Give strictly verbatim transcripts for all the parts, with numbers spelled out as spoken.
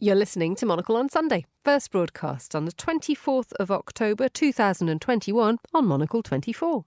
You're listening to Monocle on Sunday, first broadcast on the twenty-fourth of October two thousand twenty-one on Monocle twenty-four.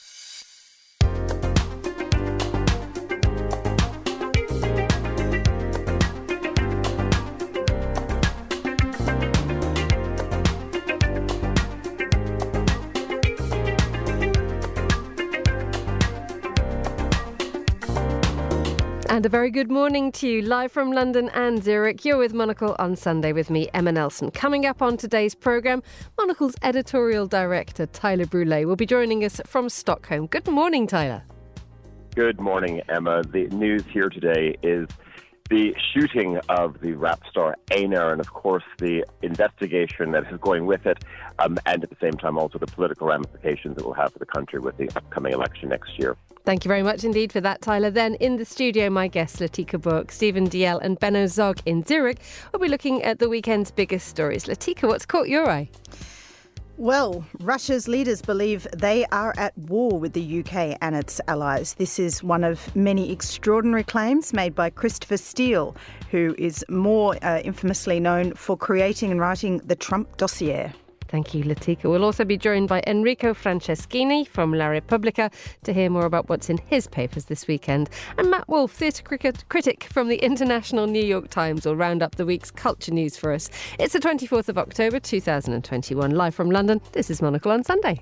And a very good morning to you, live from London and Zurich. You're with Monocle on Sunday with me, Emma Nelson. Coming up on today's programme, Monocle's editorial director, Tyler Brûlé, will be joining us from Stockholm. Good morning, Tyler. Good morning, Emma. The news here today is the shooting of the rap star Einar, and of course the investigation that is going with it, um, and at the same time also the political ramifications it will have for the country with the upcoming election next year. Thank you very much indeed for that, Tyler. Then in the studio, my guests, Latika Book, Stephen Dalziel and Benno Zog in Zurich, will be looking at the weekend's biggest stories. Latika, what's caught your eye? Well, Russia's leaders believe they are at war with the U K and its allies. This is one of many extraordinary claims made by Christopher Steele, who is more uh, infamously known for creating and writing the Trump dossier. Thank you, Latika. We'll also be joined by Enrico Franceschini from La Repubblica to hear more about what's in his papers this weekend. And Matt Wolf, theatre critic from the International New York Times, will round up the week's culture news for us. It's the twenty-fourth of October two thousand twenty-one. Live from London, this is Monocle on Sunday.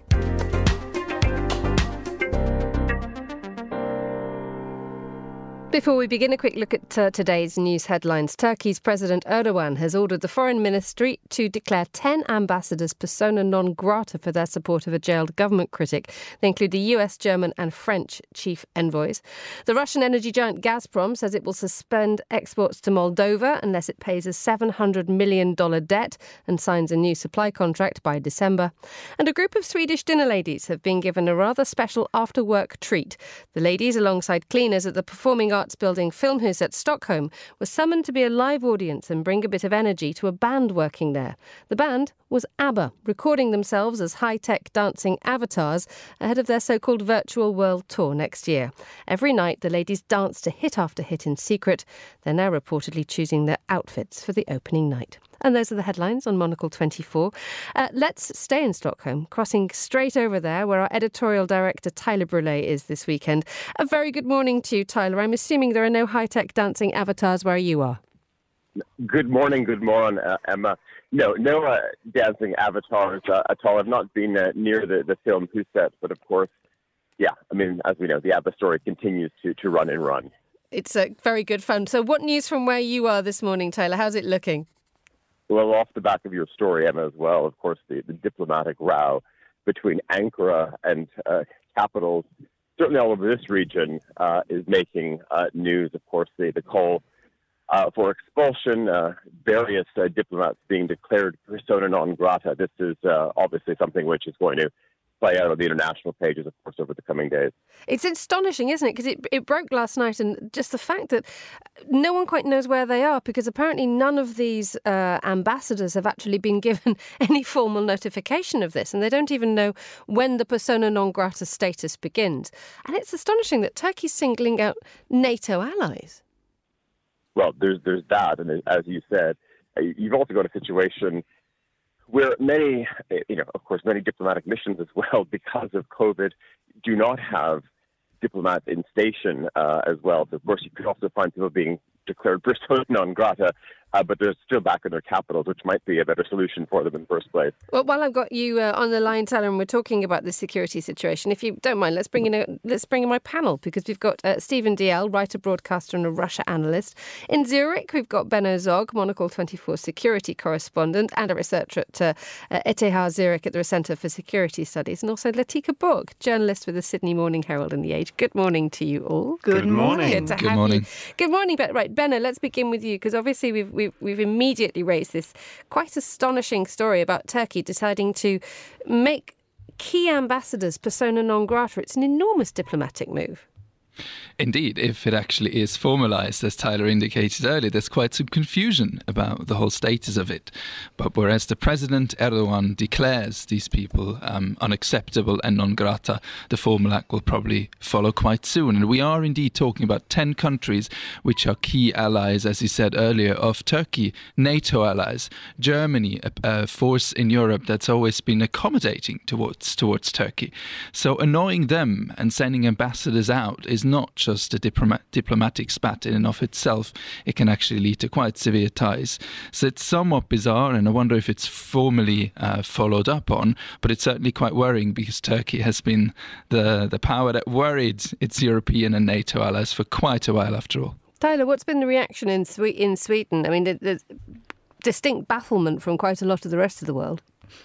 Before we begin, a quick look at uh, today's news headlines. Turkey's President Erdogan has ordered the Foreign Ministry to declare ten ambassadors persona non grata for their support of a jailed government critic. They include the U S, German and French chief envoys. The Russian energy giant Gazprom says it will suspend exports to Moldova unless it pays a seven hundred million dollars debt and signs a new supply contract by December. And a group of Swedish dinner ladies have been given a rather special after-work treat. The ladies, alongside cleaners at the Performing Arts building Filmhuset Stockholm, were summoned to be a live audience and bring a bit of energy to a band working there. The band was ABBA, recording themselves as high-tech dancing avatars ahead of their so-called virtual world tour next year. Every night, the ladies dance to hit after hit in secret. They're now reportedly choosing their outfits for the opening night. And those are the headlines on Monocle twenty-four. Uh, let's stay in Stockholm, crossing straight over there where our editorial director Tyler Brûlé is this weekend. A very good morning to you, Tyler. I'm assuming there are no high-tech dancing avatars where you are. Good morning, good morning, uh, Emma. No, no uh, dancing avatars uh, at all. I've not been uh, near the, the Filmhuset, but of course, yeah, I mean, as we know, the ABBA story continues to, to run and run. It's uh, very good fun. So what news from where you are this morning, Tyler? How's it looking? Well, off the back of your story, Emma, as well, of course, the, the diplomatic row between Ankara and uh, capitals, certainly all over this region, uh, is making uh, news. Of course, the, the call uh, for expulsion, uh, various uh, diplomats being declared persona non grata. This is uh, obviously something which is going to play out on the international pages, of course, over the coming days. It's astonishing, isn't it? Because it, it broke last night, and just the fact that no one quite knows where they are, because apparently none of these uh, ambassadors have actually been given any formal notification of this, and they don't even know when the persona non grata status begins. And it's astonishing that Turkey's singling out NATO allies. Well, there's there's that, and as you said, you've also got a situation where many, you know, of course, many diplomatic missions as well, because of COVID, do not have diplomats in station uh, as well. So, of course, you could also find people being declared persona non grata, uh, but they're still back in their capitals, which might be a better solution for them in the first place. Well, while I've got you uh, on the line, Tyler, and we're talking about the security situation, if you don't mind, let's bring in a, let's bring in my panel, because we've got uh, Stephen Dalziel, writer, broadcaster and a Russia analyst. In Zurich, we've got Benno Zog, Monocle twenty-four security correspondent and a researcher at uh, uh, E T H Zurich at the Centre for Security Studies, and also Latika Book, journalist with the Sydney Morning Herald and The Age. Good morning to you all. Good, Good morning. Good to Good have morning. you. Good morning. But right, Benno, let's begin with you, because obviously we've, we've we've immediately raised this quite astonishing story about Turkey deciding to make key ambassadors persona non grata. It's an enormous diplomatic move. Indeed, if it actually is formalised, as Tyler indicated earlier, there's quite some confusion about the whole status of it. But whereas the President Erdogan declares these people um, unacceptable and non grata, the formal act will probably follow quite soon. And we are indeed talking about ten countries which are key allies, as he said earlier, of Turkey, NATO allies, Germany, a, a force in Europe that's always been accommodating towards towards Turkey. So annoying them and sending ambassadors out is not just a diplomat, diplomatic spat in and of itself. It can actually lead to quite severe ties. So it's somewhat bizarre, and I wonder if it's formally uh, followed up on, but it's certainly quite worrying because Turkey has been the, the power that worried its European and NATO allies for quite a while after all. Tyler, what's been the reaction in, Swe- in Sweden? I mean, there's distinct bafflement from quite a lot of the rest of the world.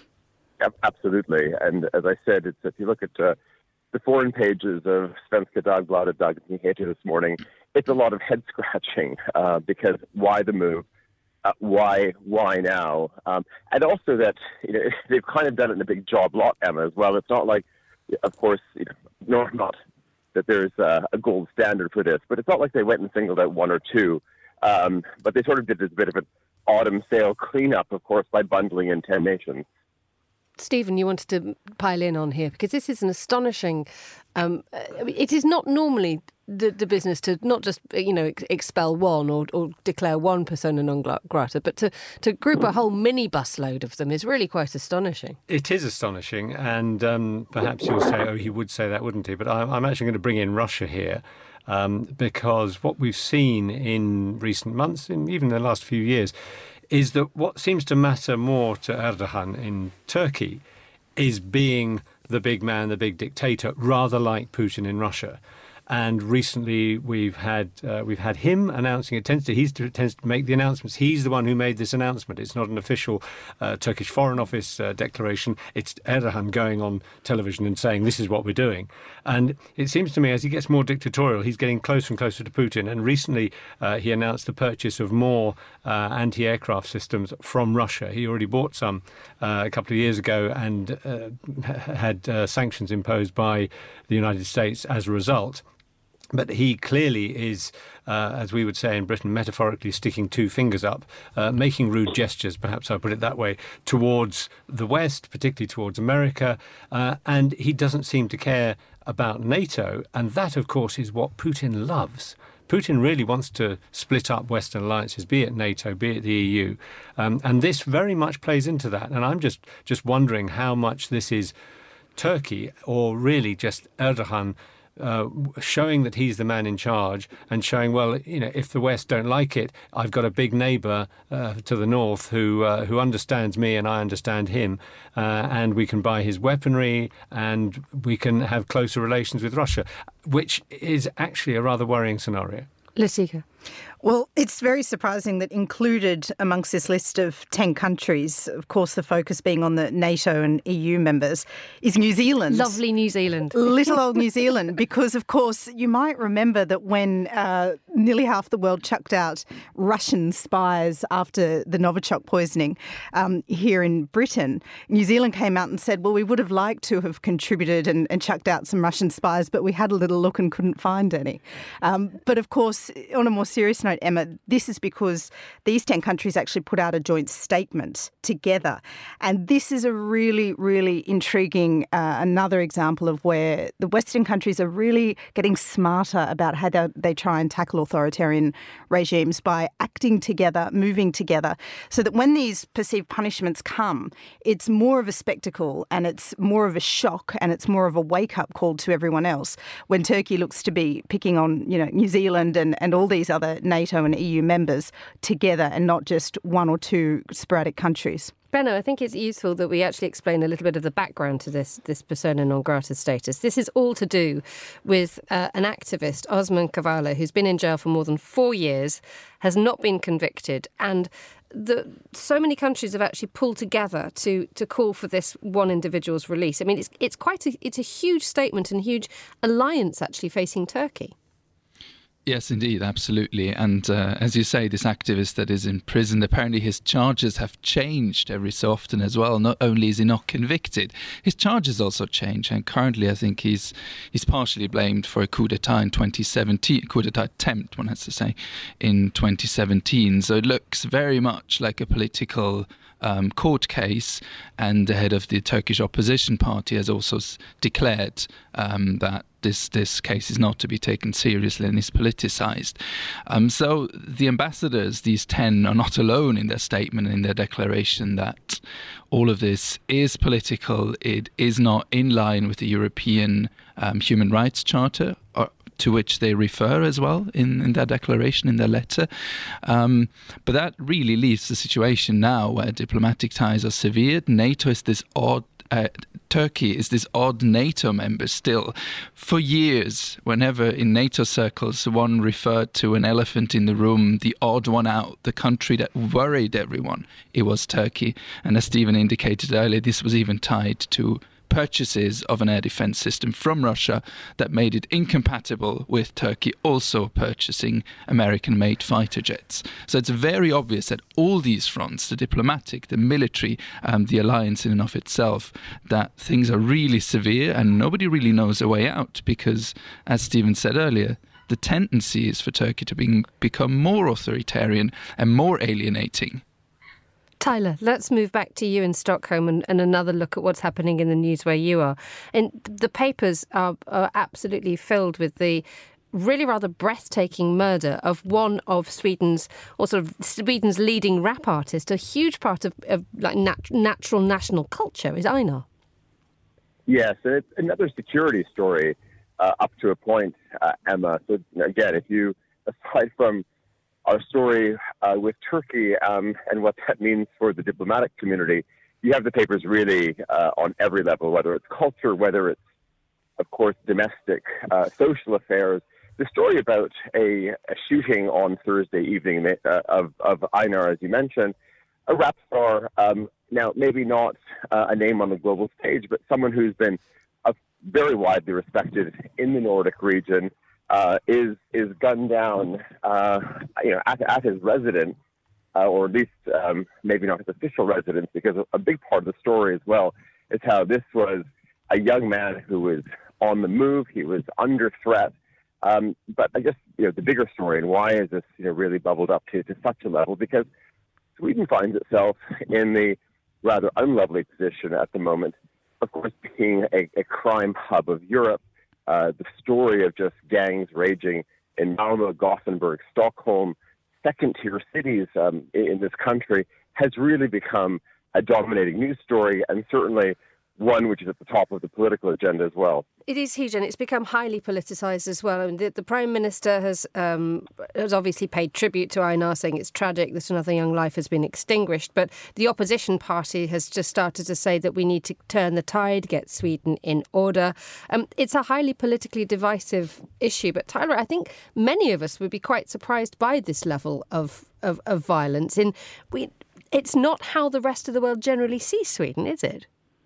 Absolutely. And as I said, it's if you look at uh, the foreign pages of Svenska Dagbladet Dagens Nyheter this morning, it's a lot of head scratching uh, because why the move? Uh, why why now? Um, and also that you know they've kind of done it in a big job lot, Emma, as well. It's not like, of course, you know, nor not that there's uh, a gold standard for this, but it's not like they went and singled out one or two. Um, but they sort of did this bit of an autumn sale cleanup, of course, by bundling in ten nations. Stephen, you wanted to pile in on here because this is an astonishing. Um, it is not normally the, the business to not just you know ex- expel one or, or declare one persona non grata, but to, to group a whole minibus load of them is really quite astonishing. It is astonishing, and um, perhaps you'll say, "Oh, he would say that, wouldn't he?" But I'm, I'm actually going to bring in Russia here. Um, because what we've seen in recent months, and even in the last few years, is that what seems to matter more to Erdogan in Turkey is being the big man, the big dictator, rather like Putin in Russia. And recently we've had uh, we've had him announcing it. Tends to he tends to make the announcements. He's the one who made this announcement. It's not an official uh, Turkish Foreign Office uh, declaration. It's Erdogan going on television and saying this is what we're doing. And it seems to me as he gets more dictatorial, he's getting closer and closer to Putin. And recently uh, he announced the purchase of more uh, anti-aircraft systems from Russia. He already bought some uh, a couple of years ago and uh, had uh, sanctions imposed by the United States as a result. But he clearly is, uh, as we would say in Britain, metaphorically sticking two fingers up, uh, making rude gestures, perhaps I'll put it that way, towards the West, particularly towards America. Uh, and he doesn't seem to care about NATO. And that, of course, is what Putin loves. Putin really wants to split up Western alliances, be it NATO, be it the E U. Um, and this very much plays into that. And I'm just, just wondering how much this is Turkey or really just Erdogan Uh, showing that he's the man in charge and showing, well, you know, if the West don't like it, I've got a big neighbour uh, to the north who uh, who understands me and I understand him, uh, and we can buy his weaponry and we can have closer relations with Russia, which is actually a rather worrying scenario. Latika. Well, it's very surprising that included amongst this list of ten countries, of course the focus being on the NATO and E U members, is New Zealand. Lovely New Zealand. Little old New Zealand, because of course you might remember that when uh, nearly half the world chucked out Russian spies after the Novichok poisoning um, here in Britain, New Zealand came out and said, well, we would have liked to have contributed and, and chucked out some Russian spies, but we had a little look and couldn't find any. Um, but of course, on a more serious note, Emma, this is because these ten countries actually put out a joint statement together. And this is a really, really intriguing, uh, another example of where the Western countries are really getting smarter about how they, they try and tackle authoritarian regimes by acting together, moving together, so that when these perceived punishments come, it's more of a spectacle and it's more of a shock and it's more of a wake-up call to everyone else when Turkey looks to be picking on, you know, New Zealand and, and all these other NATO and E U members together and not just one or two sporadic countries. Benno, I think it's useful that we actually explain a little bit of the background to this this persona non grata status. This is all to do with uh, an activist, Osman Kavala, who's been in jail for more than four years, has not been convicted, and the, so many countries have actually pulled together to to call for this one individual's release. I mean, it's it's quite a, it's a huge statement and huge alliance actually facing Turkey. Yes, indeed, absolutely. And uh, as you say, this activist that is in prison, apparently his charges have changed every so often as well. Not only is he not convicted, his charges also change. And currently, I think he's he's partially blamed for a coup d'etat in twenty seventeen, coup d'etat attempt, one has to say, in twenty seventeen. So it looks very much like a political um, court case. And the head of the Turkish opposition party has also s- declared um, that This this case is not to be taken seriously and is politicized. Um, so the ambassadors, these ten, are not alone in their statement and in their declaration that all of this is political. It is not in line with the European um, Human Rights Charter, or, to which they refer as well in, in their declaration, in their letter. Um, but that really leaves the situation now where diplomatic ties are severed. NATO is this odd Uh, Turkey is this odd NATO member still. For years, whenever in NATO circles one referred to an elephant in the room, the odd one out, the country that worried everyone, it was Turkey. And as Stephen indicated earlier, this was even tied to purchases of an air defense system from Russia that made it incompatible with Turkey also purchasing American-made fighter jets. So it's very obvious that all these fronts, the diplomatic, the military, um, the alliance in and of itself, that things are really severe and nobody really knows a way out because, as Stephen said earlier, the tendency is for Turkey to be, become more authoritarian and more alienating. Tyler, let's move back to you in Stockholm and, and another look at what's happening in the news where you are. And the papers are, are absolutely filled with the really rather breathtaking murder of one of Sweden's, or sort of Sweden's leading rap artist. A huge part of, of like nat- natural national culture is Einar. Yes, and it's another security story uh, up to a point, uh, Emma. So again, if you, aside from our story uh, with Turkey um, and what that means for the diplomatic community, you have the papers really uh, on every level, whether it's culture, whether it's, of course, domestic uh, social affairs. The story about a, a shooting on Thursday evening uh, of, of Einar, as you mentioned, a rap star, um, now maybe not uh, a name on the global stage, but someone who's been uh, very widely respected in the Nordic region, Uh, is is gunned down, uh, you know, at, at his residence, uh, or at least um, maybe not his official residence, because a, a big part of the story as well is how this was a young man who was on the move, he was under threat. Um, but I guess you know the bigger story, and why is this you know really bubbled up to, to such a level? Because Sweden finds itself in the rather unlovely position at the moment, of course, being a, a crime hub of Europe. Uh, the story of just gangs raging in Malmö, Gothenburg, Stockholm, second-tier cities um, in, in this country has really become a dominating news story, and certainly one which is at the top of the political agenda as well. It is huge, and it's become highly politicised as well. I mean, the, the Prime Minister has um, has obviously paid tribute to Einar, saying it's tragic that another young life has been extinguished. But the opposition party has just started to say that we need to turn the tide, get Sweden in order. Um, it's a highly politically divisive issue. But Tyler, I think many of us would be quite surprised by this level of of, of violence. In we, it's not how the rest of the world generally sees Sweden, is it?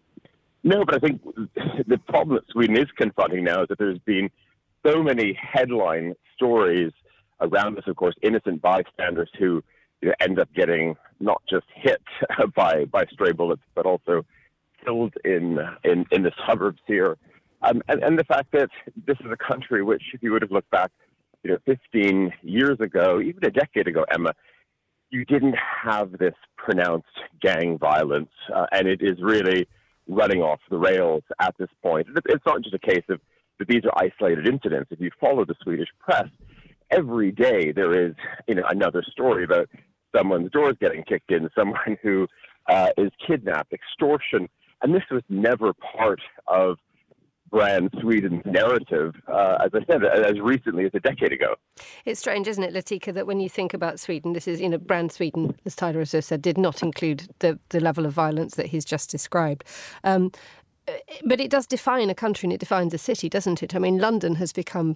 No, but I think the problem that Sweden is confronting now is that there's been so many headline stories around this, of course, innocent bystanders who you know, end up getting not just hit by, by stray bullets, but also killed in in, in the suburbs here. Um, and, and the fact that this is a country which, if you would have looked back, you know, fifteen years ago, even a decade ago, Emma, you didn't have this pronounced gang violence, uh, and it is really running off the rails at this point. It's not just a case of that these are isolated incidents. If you follow the Swedish press, every day there is you know another story about someone's doors getting kicked in, someone who uh, is kidnapped, extortion, and this was never part of brand Sweden's narrative, uh, as I said, as recently as a decade ago. It's strange, isn't it, Latika, that when you think about Sweden, this is, you know, brand Sweden, as Tyler also said, did not include the, the level of violence that he's just described. Um, but it does define a country and it defines a city, doesn't it? I mean, London has become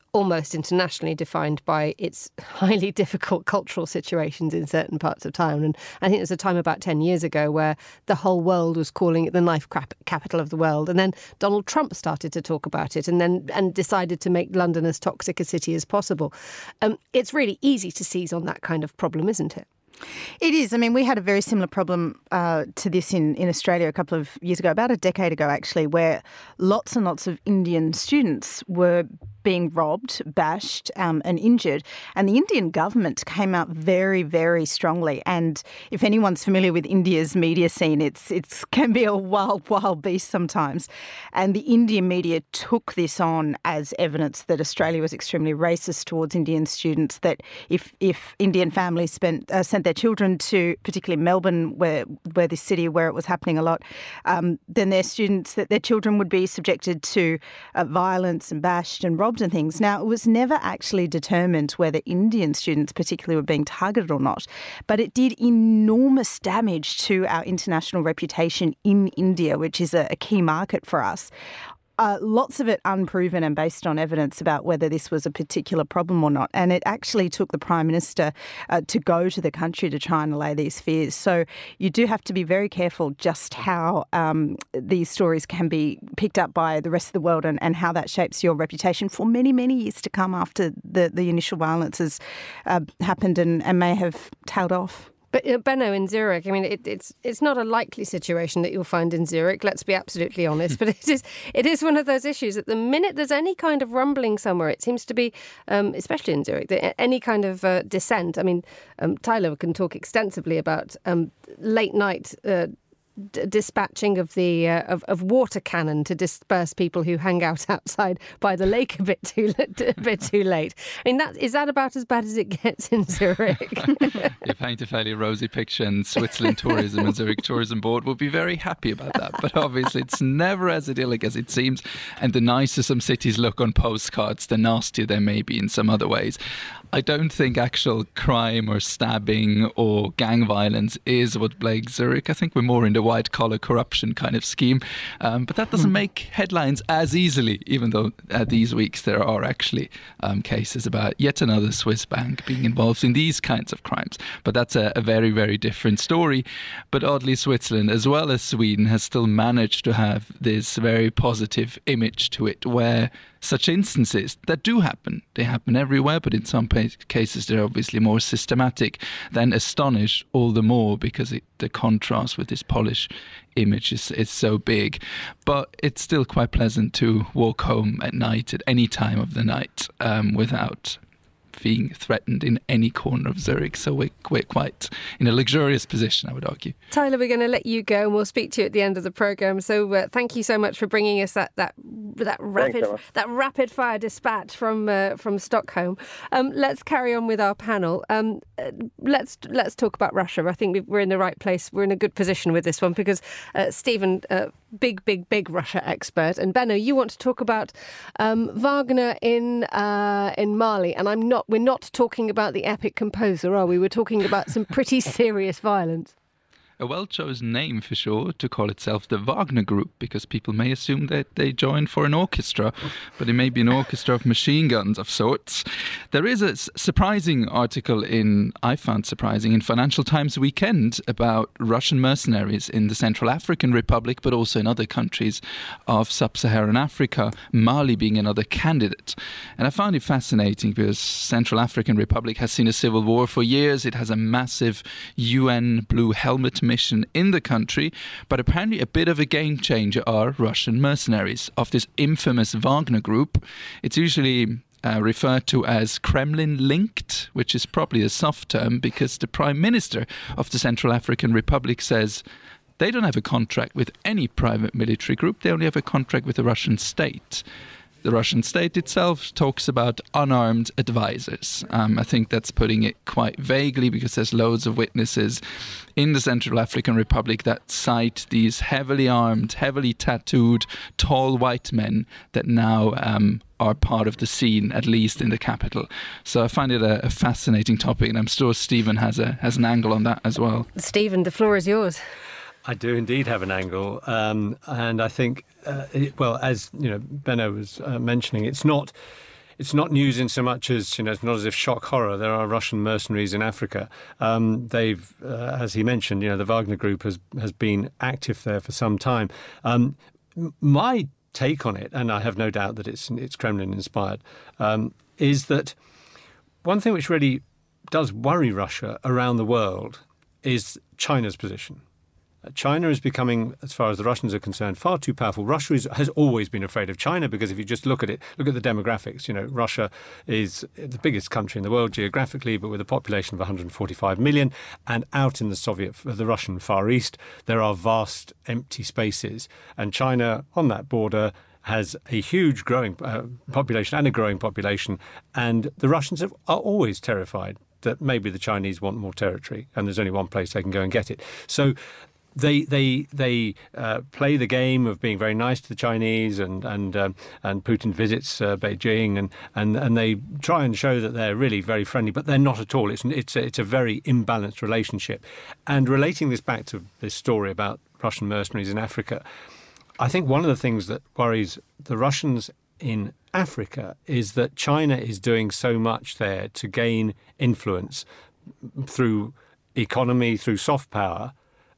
almost internationally defined by its highly difficult cultural situations in certain parts of town. And I think there's a time about ten years ago where the whole world was calling it the knife crap capital of the world. And then Donald Trump started to talk about it and then and decided to make London as toxic a city as possible. Um, it's really easy to seize on that kind of problem, isn't it? It is. I mean, we had a very similar problem uh, to this in, in Australia a couple of years ago, about a decade ago actually, where lots and lots of Indian students were being robbed, bashed um, and injured. And the Indian government came out very, very strongly. And if anyone's familiar with India's media scene, it's it's can be a wild, wild beast sometimes. And the Indian media took this on as evidence that Australia was extremely racist towards Indian students, that if if Indian families spent uh, sent their children to, particularly Melbourne, where where this city, where it was happening a lot, um, then their students, that their children would be subjected to uh, violence and bashed and robbed and things. Now, it was never actually determined whether Indian students particularly were being targeted or not, but it did enormous damage to our international reputation in India, which is a, a key market for us. Uh, lots of it unproven and based on evidence about whether this was a particular problem or not. And it actually took the Prime Minister uh, to go to the country to try and allay these fears. So you do have to be very careful just how um, these stories can be picked up by the rest of the world and, and how that shapes your reputation for many, many years to come after the, the initial violence has uh, happened and, and may have tailed off. But uh, Benno, in Zurich, I mean, it, it's it's not a likely situation that you'll find in Zurich, let's be absolutely honest, but it is it is one of those issues. At the minute there's any kind of rumbling somewhere, it seems to be, um, especially in Zurich, that any kind of uh, dissent. I mean, um, Tyler can talk extensively about um, late night uh, d- dispatching of the uh, of, of water cannon to disperse people who hang out outside by the lake a bit too a bit too late. I mean, that is that about as bad as it gets in Zurich? You paint a fairly rosy picture, and Switzerland Tourism and Zurich Tourism Board would be very happy about that. But obviously, it's never as idyllic as it seems. And the nicer some cities look on postcards, the nastier they may be in some other ways. I don't think actual crime or stabbing or gang violence is what plagues Zurich. I think we're more in the white-collar corruption kind of scheme. Um, but that doesn't make headlines as easily, even though uh, these weeks there are actually um, cases about yet another Swiss bank being involved in these kinds of crimes. But that's a, a very, very different story. But oddly, Switzerland, as well as Sweden, has still managed to have this very positive image to it, where such instances that do happen, they happen everywhere, but in some cases they're obviously more systematic, then astonish all the more because it, the contrast with this Polish image is, is so big. But it's still quite pleasant to walk home at night at any time of the night um, without being threatened in any corner of Zurich. So we're, we're quite in a luxurious position, I would argue. Tyler, we're going to let you go and we'll speak to you at the end of the programme. So uh, thank you so much for bringing us that that that rapid Thanks, that rapid fire dispatch from uh, from Stockholm. Um, let's carry on with our panel. Um, uh, let's let's talk about Russia. I think we're in the right place. We're in a good position with this one because uh, Stephen, uh, big, big, big Russia expert, and Benno, you want to talk about um, Wagner in uh, in Mali, and I'm not. We're not talking about the epic composer, are we? We're talking about some pretty serious violence. A well-chosen name for sure to call itself the Wagner Group, because people may assume that they joined for an orchestra, but it may be an orchestra of machine guns of sorts. There is a surprising article in, I found surprising, in Financial Times Weekend about Russian mercenaries in the Central African Republic, but also in other countries of sub-Saharan Africa, Mali being another candidate. And I found it fascinating because Central African Republic has seen a civil war for years. It has a massive U N Blue Helmet mission in the country, but apparently a bit of a game changer are Russian mercenaries of this infamous Wagner Group. It's usually uh, referred to as Kremlin-linked, which is probably a soft term because the Prime Minister of the Central African Republic says they don't have a contract with any private military group, they only have a contract with the Russian state. The Russian state itself talks about unarmed advisors. Um, I think that's putting it quite vaguely because there's loads of witnesses in the Central African Republic that cite these heavily armed, heavily tattooed, tall white men that now um, are part of the scene, at least in the capital. So I find it a, a fascinating topic, and I'm sure Stephen has a has an angle on that as well. Stephen, the floor is yours. I do indeed have an angle, um, and I think, uh, it, well, as you know, Benno was uh, mentioning, it's not it's not news in so much as, you know, it's not as if shock horror. There are Russian mercenaries in Africa. Um, they've, uh, as he mentioned, you know, the Wagner Group has has been active there for some time. Um, my take on it, and I have no doubt that it's it's Kremlin inspired, um, is that one thing which really does worry Russia around the world is China's position. China is becoming, as far as the Russians are concerned, far too powerful. Russia is, has always been afraid of China because if you just look at it, look at the demographics, you know, Russia is the biggest country in the world geographically, but with a population of one hundred forty-five million. And out in the Soviet, the Russian Far East, there are vast empty spaces. And China, on that border, has a huge growing uh, population and a growing population. And the Russians have, are always terrified that maybe the Chinese want more territory and there's only one place they can go and get it. So They they they uh, play the game of being very nice to the Chinese, and and um, and Putin visits uh, Beijing, and, and and they try and show that they're really very friendly, but they're not at all. It's it's a, it's a very imbalanced relationship. And relating this back to this story about Russian mercenaries in Africa, I think one of the things that worries the Russians in Africa is that China is doing so much there to gain influence through economy, through soft power.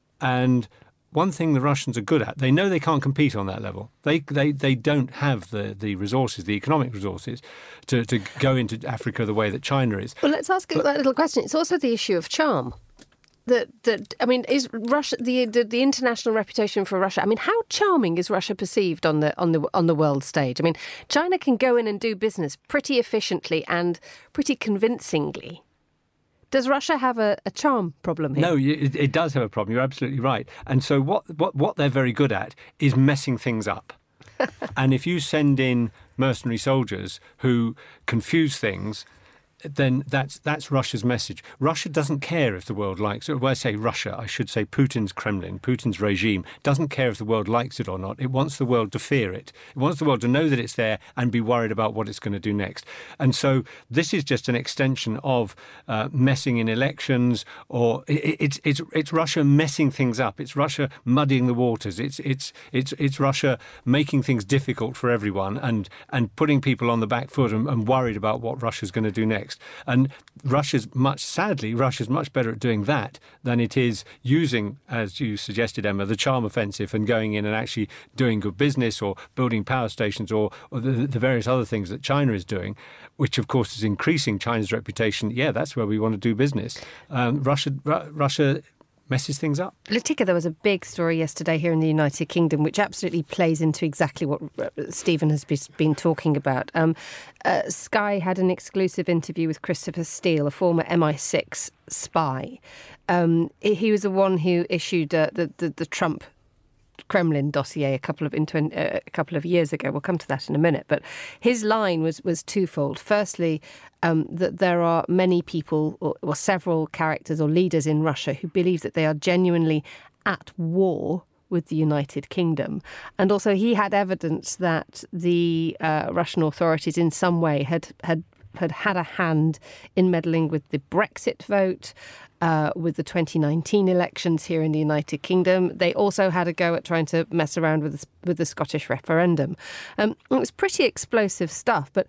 And one thing the Russians are good at, they know they can't compete on that level. They they, they don't have the, the resources, the economic resources, to, to go into Africa the way that China is. Well, let's ask but, that little question. It's also the issue of charm. That that I mean, is Russia the, the the international reputation for Russia? I mean, how charming is Russia perceived on the on the on the world stage? I mean, China can go in and do business pretty efficiently and pretty convincingly. Does Russia have a, a charm problem here? No, it, it does have a problem. You're absolutely right. And so what, what, what they're very good at is messing things up. And if you send in mercenary soldiers who confuse things, then that's that's Russia's message. Russia doesn't care if the world likes it. When I say Russia, I should say Putin's Kremlin, Putin's regime, doesn't care if the world likes it or not. It wants the world to fear it. It wants the world to know that it's there and be worried about what it's going to do next. And so this is just an extension of uh, messing in elections, or it, it's it's it's Russia messing things up. It's Russia muddying the waters. It's it's it's it's Russia making things difficult for everyone and and putting people on the back foot and, and worried about what Russia's going to do next. And Russia's much, sadly, Russia's much better at doing that than it is using, as you suggested, Emma, the charm offensive and going in and actually doing good business or building power stations or, or the, the various other things that China is doing, which, of course, is increasing China's reputation. Yeah, that's where we want to do business. Um, Russia, Ru- Russia messes things up. Latika, there was a big story yesterday here in the United Kingdom which absolutely plays into exactly what Stephen has been talking about. Um, uh, Sky had an exclusive interview with Christopher Steele, a former M I six spy. Um, he was the one who issued uh, the, the, the Trump Kremlin dossier a couple of into uh, a couple of years ago. We'll come to that in a minute. But his line was was twofold. Firstly, um, that there are many people or, or several characters or leaders in Russia who believe that they are genuinely at war with the United Kingdom. And also he had evidence that the uh, Russian authorities in some way had had had had a hand in meddling with the Brexit vote, uh, with the twenty nineteen elections here in the United Kingdom. They also had a go at trying to mess around with the, with the Scottish referendum. Um, it was pretty explosive stuff, but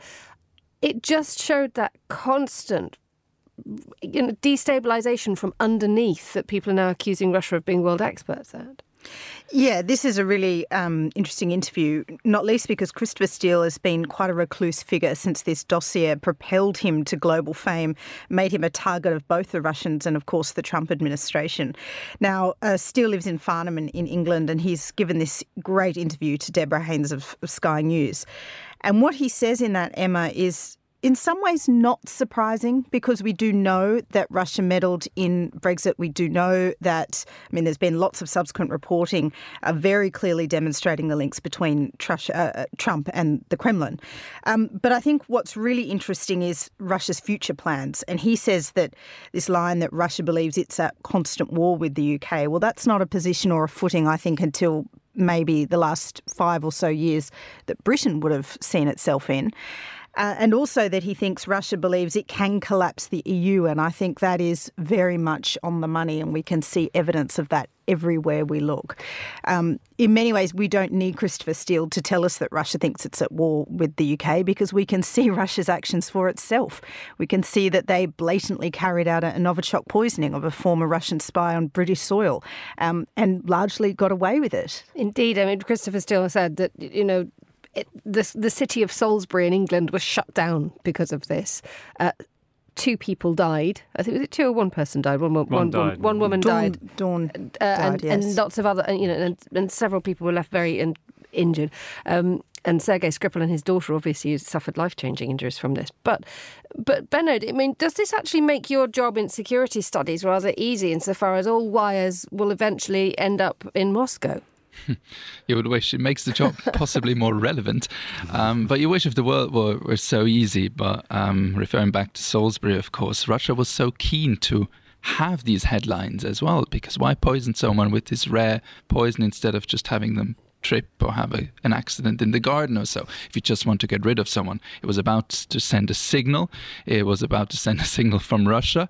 it just showed that constant, you know, destabilisation from underneath that people are now accusing Russia of being world experts at. Yeah, this is a really um, interesting interview, not least because Christopher Steele has been quite a recluse figure since this dossier propelled him to global fame, made him a target of both the Russians and, of course, the Trump administration. Now, uh, Steele lives in Farnham in, in England, and he's given this great interview to Deborah Haynes of, of Sky News. And what he says in that, Emma, is in some ways not surprising because we do know that Russia meddled in Brexit. We do know that, I mean, there's been lots of subsequent reporting uh, very clearly demonstrating the links between Trush, uh, Trump and the Kremlin. Um, but I think what's really interesting is Russia's future plans. And he says that this line that Russia believes it's at constant war with the U K, well, that's not a position or a footing, I think, until maybe the last five or so years that Britain would have seen itself in. Uh, and also that he thinks Russia believes it can collapse the E U. And I think that is very much on the money, and we can see evidence of that everywhere we look. Um, in many ways, we don't need Christopher Steele to tell us that Russia thinks it's at war with the U K, because we can see Russia's actions for itself. We can see that they blatantly carried out a Novichok poisoning of a former Russian spy on British soil um, and largely got away with it. Indeed. I mean, Christopher Steele said that, you know, it, the, the city of Salisbury in England was shut down because of this. Uh, Two people died. I think was it two or one person died. One, one, one, one, died. one woman Dawn, died. Dawn uh, died, and, yes. and lots of other, you know, and, and several people were left very in, injured. Um, and Sergei Skripal and his daughter obviously suffered life-changing injuries from this. But, but Bernard, I mean, does this actually make your job in security studies rather easy insofar as all wires will eventually end up in Moscow? You would wish it makes the job possibly more relevant, um, but you wish if the world were, were so easy. But um, referring back to Salisbury, of course, Russia was so keen to have these headlines as well, because why poison someone with this rare poison instead of just having them trip or have a, an accident in the garden or so? If you just want to get rid of someone, it was about to send a signal. It was about to send a signal from Russia,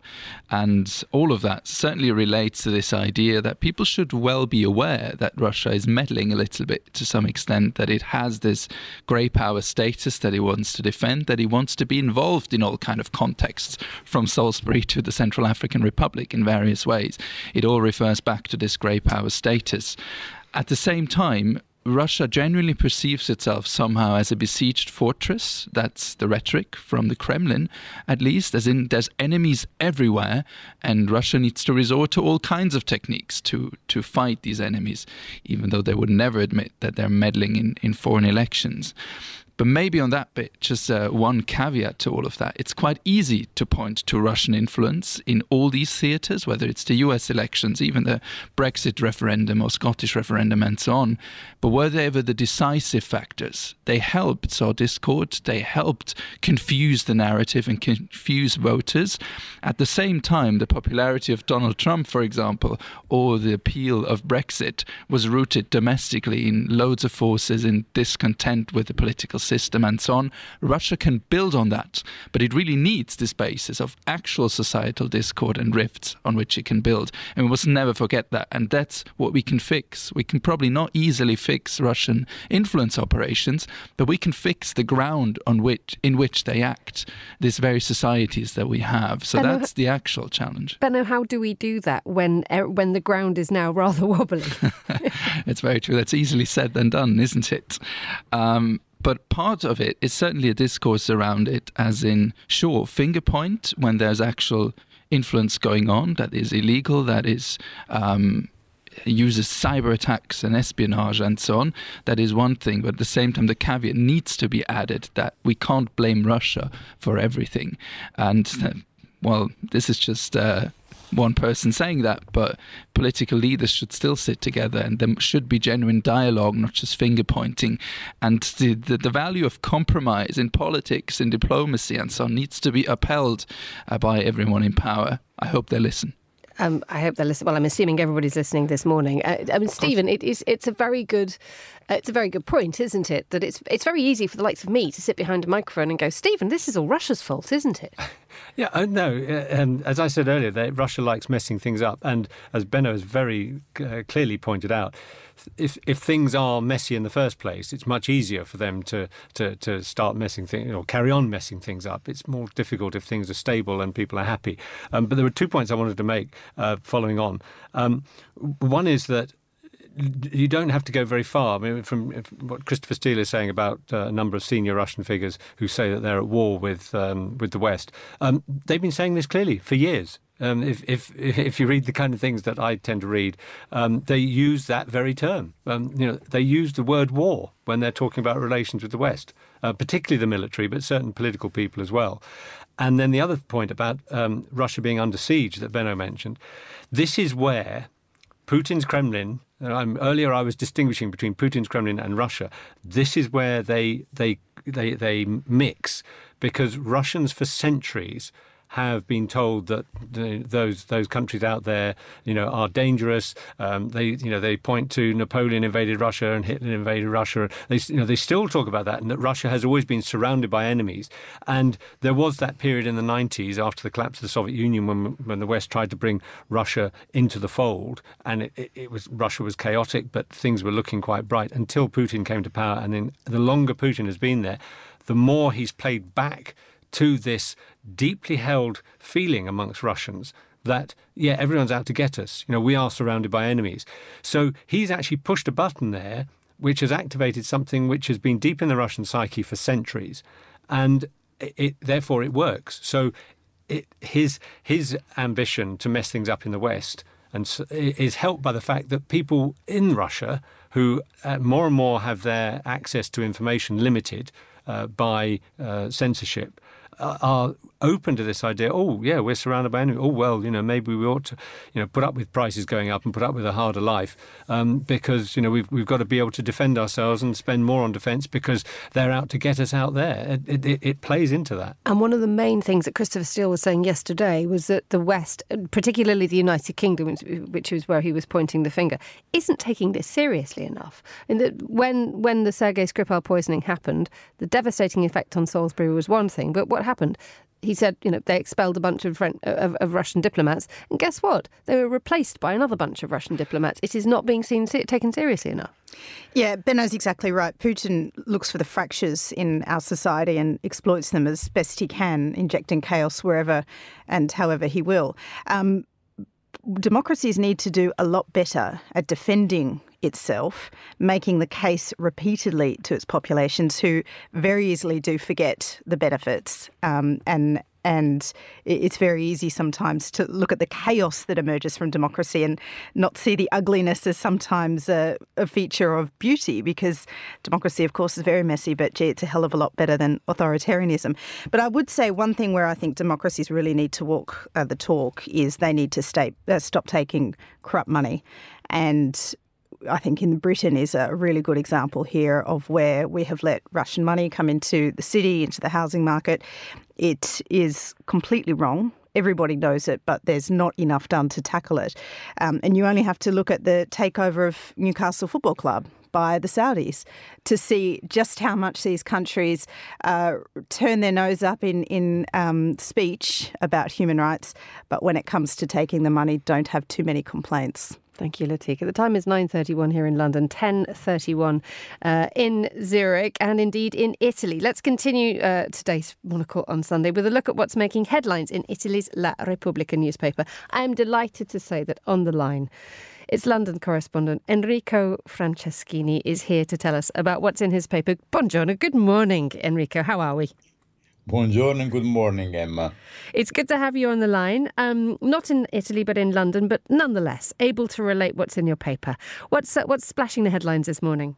and all of that certainly relates to this idea that people should well be aware that Russia is meddling a little bit to some extent, that it has this grey power status that it wants to defend, that it wants to be involved in all kind of contexts, from Salisbury to the Central African Republic in various ways. It all refers back to this grey power status. At the same time, Russia genuinely perceives itself somehow as a besieged fortress. That's the rhetoric from the Kremlin, at least, as in there's enemies everywhere, and Russia needs to resort to all kinds of techniques to, to fight these enemies, even though they would never admit that they're meddling in, in foreign elections. But maybe on that bit, just uh, one caveat to all of that. It's quite easy to point to Russian influence in all these theatres, whether it's the U S elections, even the Brexit referendum or Scottish referendum and so on. But were they ever the decisive factors? They helped sow discord. They helped confuse the narrative and confuse voters. At the same time, the popularity of Donald Trump, for example, or the appeal of Brexit was rooted domestically in loads of forces, in discontent with the political system and so on. Russia can build on that, but it really needs this basis of actual societal discord and rifts on which it can build. And we must never forget that. And that's what we can fix. We can probably not easily fix Russian influence operations, but we can fix the ground on which in which they act, these very societies that we have. So Benno, that's the actual challenge. Benno, how do we do that when when the ground is now rather wobbly? It's very true. That's easily said than done, isn't it? Um, But part of it is certainly a discourse around it, as in, sure, finger point when there's actual influence going on that is illegal, that is um, uses cyber attacks and espionage and so on. That is one thing. But at the same time, the caveat needs to be added that we can't blame Russia for everything. And, uh, well, this is just... Uh, one person saying that, but political leaders should still sit together, and there should be genuine dialogue, not just finger pointing. And the, the, the value of compromise in politics, in diplomacy and so on needs to be upheld uh, by everyone in power. I hope they listen. Um, I hope they're listening. Well, I'm assuming everybody's listening this morning. Uh, I mean, Stephen, it is, it's a very good, uh, it's a very good point, isn't it? That it's it's very easy for the likes of me to sit behind a microphone and go, Stephen, this is all Russia's fault, isn't it? Yeah, uh, no. Uh, um, as I said earlier, they, Russia likes messing things up, and as Benno has very uh, clearly pointed out, if if things are messy in the first place, it's much easier for them to to, to start messing things or carry on messing things up. It's more difficult if things are stable and people are happy. Um, but there were two points I wanted to make uh, following on. Um, one is that you don't have to go very far. I mean, from what Christopher Steele is saying about uh, a number of senior Russian figures who say that they're at war with um, with the West, um, they've been saying this clearly for years. Um, if, if if you read the kind of things that I tend to read, um, they use that very term. Um, you know, they use the word war when they're talking about relations with the West, uh, particularly the military, but certain political people as well. And then the other point about um, Russia being under siege that Benno mentioned, this is where Putin's Kremlin. Um, earlier, I was distinguishing between Putin's Kremlin and Russia. This is where they they they they mix, because Russians for centuries have been told that the, those those countries out there, you know, are dangerous. Um, they, you know, they point to Napoleon invaded Russia and Hitler invaded Russia. They, you know, they still talk about that, and that Russia has always been surrounded by enemies. And there was that period in the nineties after the collapse of the Soviet Union when when the West tried to bring Russia into the fold, and it, it, it was Russia was chaotic, but things were looking quite bright until Putin came to power. And then the longer Putin has been there, the more he's played back to this deeply held feeling amongst Russians that, yeah, everyone's out to get us. You know, we are surrounded by enemies. So he's actually pushed a button there which has activated something which has been deep in the Russian psyche for centuries. And it, it therefore it works. So it, his his ambition to mess things up in the West and so, is helped by the fact that people in Russia who uh, more and more have their access to information limited uh, by uh, censorship are open to this idea. Oh, yeah, we're surrounded by enemies. Oh, well, you know, maybe we ought to, you know, put up with prices going up and put up with a harder life um, because, you know, we've we've got to be able to defend ourselves and spend more on defence because they're out to get us out there. It, it, it plays into that. And one of the main things that Christopher Steele was saying yesterday was that the West, particularly the United Kingdom, which, which was where he was pointing the finger, isn't taking this seriously enough. And that when when the Sergei Skripal poisoning happened, the devastating effect on Salisbury was one thing, but what happened? He said, you know, they expelled a bunch of, French, of, of Russian diplomats, and guess what? They were replaced by another bunch of Russian diplomats. It is not being seen taken seriously enough. Yeah, Benno's exactly right. Putin looks for the fractures in our society and exploits them as best he can, injecting chaos wherever and however he will. Um, democracies need to do a lot better at defending itself, making the case repeatedly to its populations who very easily do forget the benefits. Um, and and it's very easy sometimes to look at the chaos that emerges from democracy and not see the ugliness as sometimes a, a feature of beauty, because democracy, of course, is very messy, but gee, it's a hell of a lot better than authoritarianism. But I would say one thing where I think democracies really need to walk uh, the talk is they need to stay, uh, stop taking corrupt money. And I think in Britain is a really good example here of where we have let Russian money come into the city, into the housing market. It is completely wrong. Everybody knows it, but there's not enough done to tackle it. Um, and you only have to look at the takeover of Newcastle Football Club by the Saudis to see just how much these countries uh, turn their nose up in, in um, speech about human rights, but when it comes to taking the money, don't have too many complaints. Thank you, Latika. The time is nine thirty-one here in London, ten thirty-one uh, in Zurich and indeed in Italy. Let's continue uh, today's Monocle on Sunday with a look at what's making headlines in Italy's La Repubblica newspaper. I am delighted to say that on the line, its London correspondent Enrico Franceschini is here to tell us about what's in his paper. Buongiorno, good morning, Enrico. How are we? Buongiorno and good morning, Emma. It's good to have you on the line. Um, not in Italy, but in London, but nonetheless able to relate what's in your paper. What's uh, what's splashing the headlines this morning?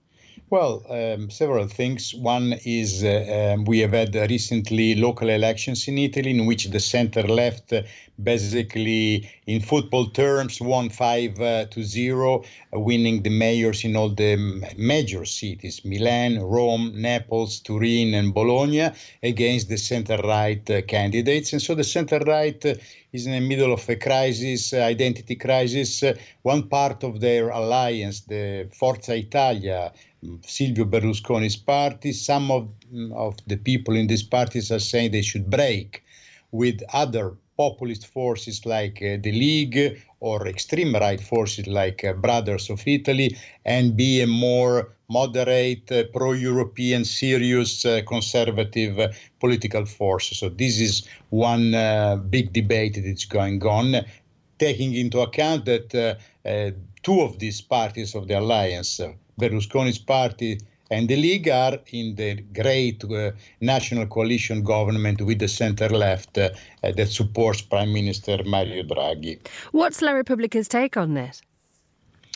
Well, um, several things. One is uh, um, we have had uh, recently local elections in Italy in which the center-left uh, basically, in football terms, won five uh, to zero, uh, winning the mayors in all the major cities, Milan, Rome, Naples, Turin and Bologna, against the center-right uh, candidates. And so the center-right uh, is in the middle of a crisis, uh, identity crisis. Uh, one part of their alliance, the Forza Italia, Silvio Berlusconi's party, some of, of the people in these parties are saying they should break with other populist forces like uh, the League or extreme right forces like uh, Brothers of Italy and be a more moderate, uh, pro-European, serious, uh, conservative uh, political force. So this is one uh, big debate that is going on, taking into account that uh, uh, two of these parties of the alliance, uh, Berlusconi's party and the League, are in the great uh, national coalition government with the center-left uh, uh, that supports Prime Minister Mario Draghi. What's La Repubblica's take on this?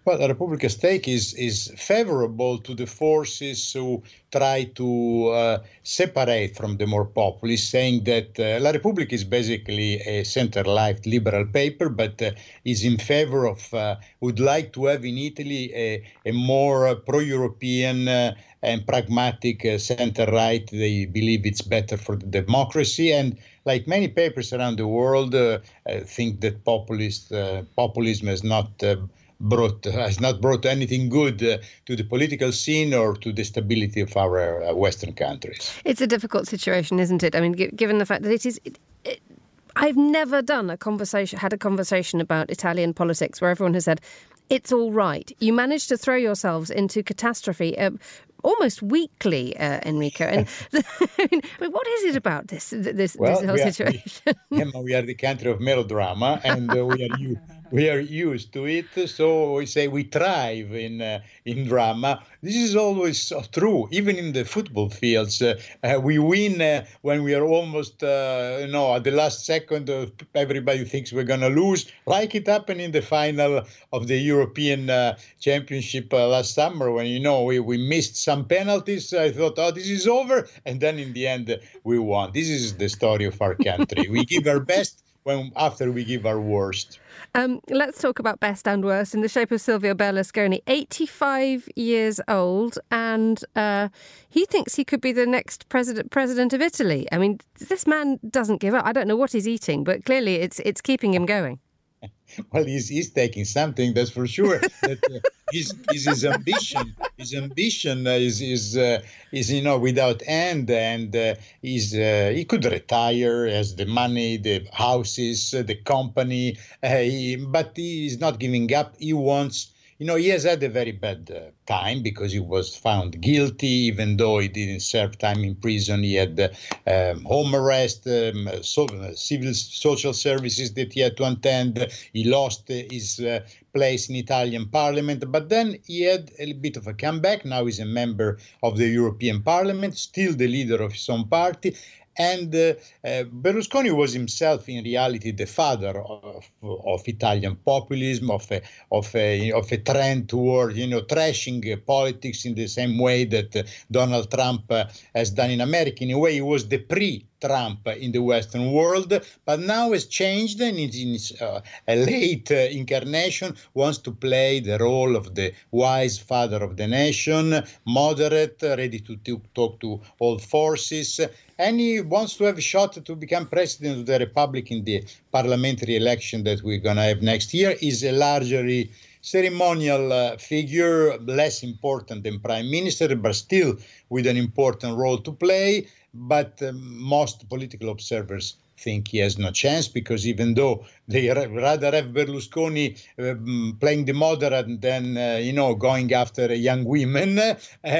Well, the Repubblica stake is, is favorable to the forces who try to uh, separate from the more populists, saying that uh, La Repubblica is basically a center-left liberal paper, but uh, is in favor of, uh, would like to have in Italy a, a more uh, pro-European uh, and pragmatic uh, center-right. They believe it's better for the democracy. And like many papers around the world, uh, I think that populist, uh, populism has not uh, brought has not brought anything good uh, to the political scene or to the stability of our uh, Western countries. It's a difficult situation, isn't it? I mean, g- given the fact that it is... It, it, I've never done a conversation, had a conversation about Italian politics where everyone has said, it's all right. You managed to throw yourselves into catastrophe uh, almost weekly, uh, Enrico. And I mean, what is it about this this, well, this whole we are, situation? We, Emma, we are the country of melodrama, and uh, we are u- we are used to it. So we say we thrive in uh, in drama. This is always uh, true, even in the football fields. Uh, uh, we win uh, when we are almost, uh, you know, at the last second. Uh, everybody thinks we're gonna lose, like it happened in the final of the European uh, Championship uh, last summer, when you know we, we missed some penalties. I thought, oh, this is over, and then in the end uh, we won. This is the story of our country. We give our best when after we give our worst. Um, let's talk about best and worst in the shape of Silvio Berlusconi, eighty-five years old, and uh, he thinks he could be the next president president of Italy. I mean, this man doesn't give up. I don't know what he's eating, but clearly it's it's keeping him going. Well, he's, he's taking something, that's for sure. That, uh, his, his his ambition, his ambition uh, is is uh, is you know without end, and uh, he's uh, he could retire, has the money, the houses, uh, the company, uh, he, but he is not giving up. He wants. You know, he has had a very bad uh, time because he was found guilty, even though he didn't serve time in prison. He had uh, um, home arrest, um, so, uh, civil social services that he had to attend. He lost uh, his uh, place in Italian parliament, but then he had a bit of a comeback. Now he's a member of the European Parliament, still the leader of his own party. And uh, uh, Berlusconi was himself, in reality, the father of, of Italian populism, of a, of a of a trend toward, you know, trashing uh, politics in the same way that uh, Donald Trump uh, has done in America. In a way, he was the pre-Trump in the Western world, but now has changed, and in his uh, a late uh, incarnation wants to play the role of the wise father of the nation, moderate, uh, ready to t- talk to all forces. And he wants to have a shot to become president of the Republic in the parliamentary election that we're going to have next year. Is a largely ceremonial uh, figure, less important than prime minister, but still with an important role to play. But uh, most political observers think he has no chance, because even though they rather have Berlusconi um, playing the moderate than, uh, you know, going after young women, uh,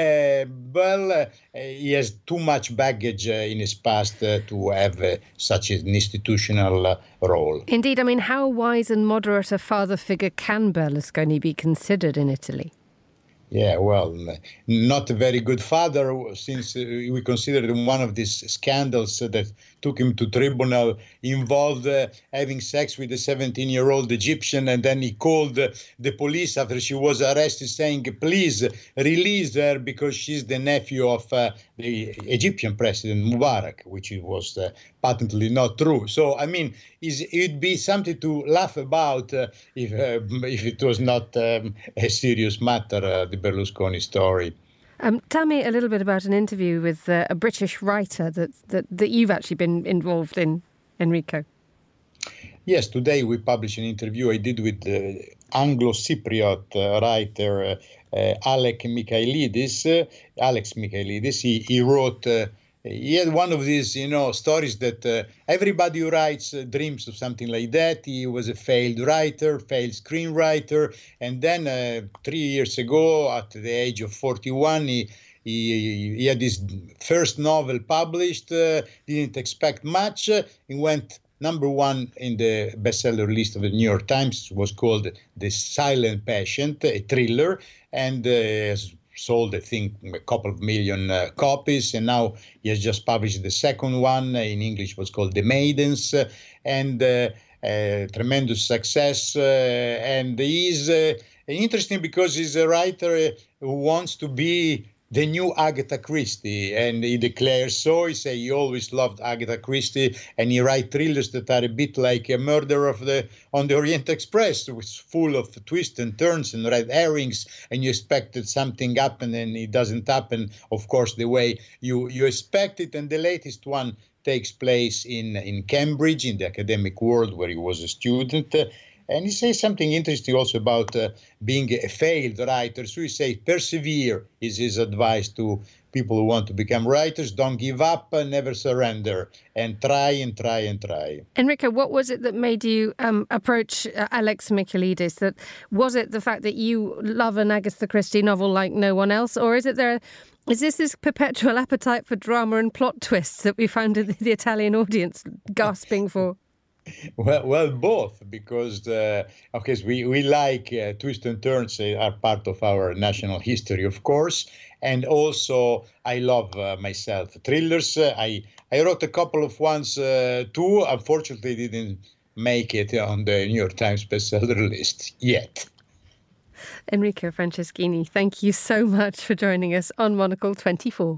well, uh, he has too much baggage uh, in his past uh, to have uh, such an institutional uh, role. Indeed. I mean, how wise and moderate a father figure can Berlusconi be considered in Italy? Yeah, well, not a very good father, since uh, we consider him one of these scandals uh, that took him to tribunal, involved uh, having sex with a seventeen-year-old Egyptian, and then he called uh, the police after she was arrested, saying, please release her because she's the nephew of uh, the Egyptian president Mubarak, which was uh, patently not true. So, I mean, it'd be something to laugh about uh, if uh, if it was not um, a serious matter, uh, the Berlusconi story. Um, tell me a little bit about an interview with uh, a British writer that, that, that you've actually been involved in, Enrico. Yes, today we published an interview I did with the Anglo-Cypriot uh, writer uh, uh, Alex Michailidis. Uh, Alex Michailidis, he, he wrote... Uh, He had one of these, you know, stories that uh, everybody who writes uh, dreams of something like that. He was a failed writer, failed screenwriter. And then uh, three years ago, at the age of forty-one, he he, he had his first novel published, uh, didn't expect much. Uh, he went number one in the bestseller list of the New York Times. It was called The Silent Patient, a thriller, and uh, sold, I think, a couple of million uh, copies, and now he has just published the second one in English. It was called The Maidens, uh, and uh, uh, tremendous success. Uh, and he's uh, interesting because he's a writer who wants to be the new Agatha Christie, and he declares so. He say he always loved Agatha Christie, and he write thrillers that are a bit like a Murder of the on the Orient Express, which is full of twists and turns and red herrings, and you expected something happen and it doesn't happen, of course, the way you you expect it. And the latest one takes place in in Cambridge, in the academic world where he was a student. And he says something interesting also about uh, being a failed writer. So he says, persevere is his advice to people who want to become writers. Don't give up, uh, never surrender, and try and try and try. Enrico, what was it that made you um, approach uh, Alex Michaelides? That was it the fact that you love an Agatha Christie novel like no one else, or is it there? Is this this perpetual appetite for drama and plot twists that we found in the, the Italian audience gasping for? Well, well, both, because uh, okay, so we we like uh, twists and turns uh, are part of our national history, of course, and also I love uh, myself thrillers. Uh, I I wrote a couple of ones uh, too. Unfortunately, didn't make it on the New York Times bestseller list yet. Enrico Franceschini, thank you so much for joining us on Monocle twenty-four.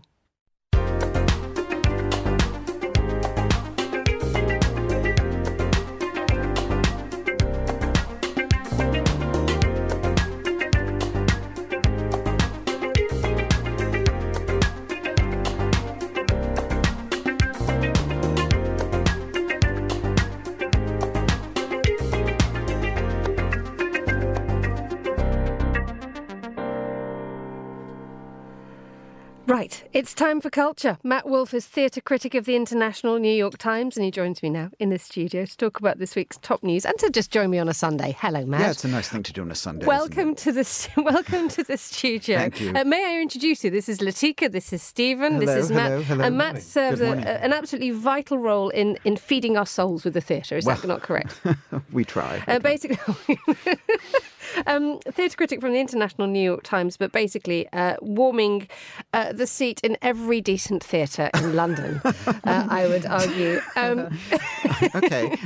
Right, it's time for culture. Matt Wolfe is theatre critic of the International New York Times, and he joins me now in the studio to talk about this week's top news and to just join me on a Sunday. Hello, Matt. Yeah, it's a nice thing to do on a Sunday. Welcome to the welcome to the studio. Thank you. Uh, may I introduce you? This is Latika. This is Stephen. Hello, this is Matt. hello, hello. And Matt serves a, an absolutely vital role in in feeding our souls with the theatre. Is well, that not correct? we try. Uh, basically. Um, theatre critic from the International New York Times, but basically uh, warming uh, the seat in every decent theatre in London, uh, I would argue. Um, okay.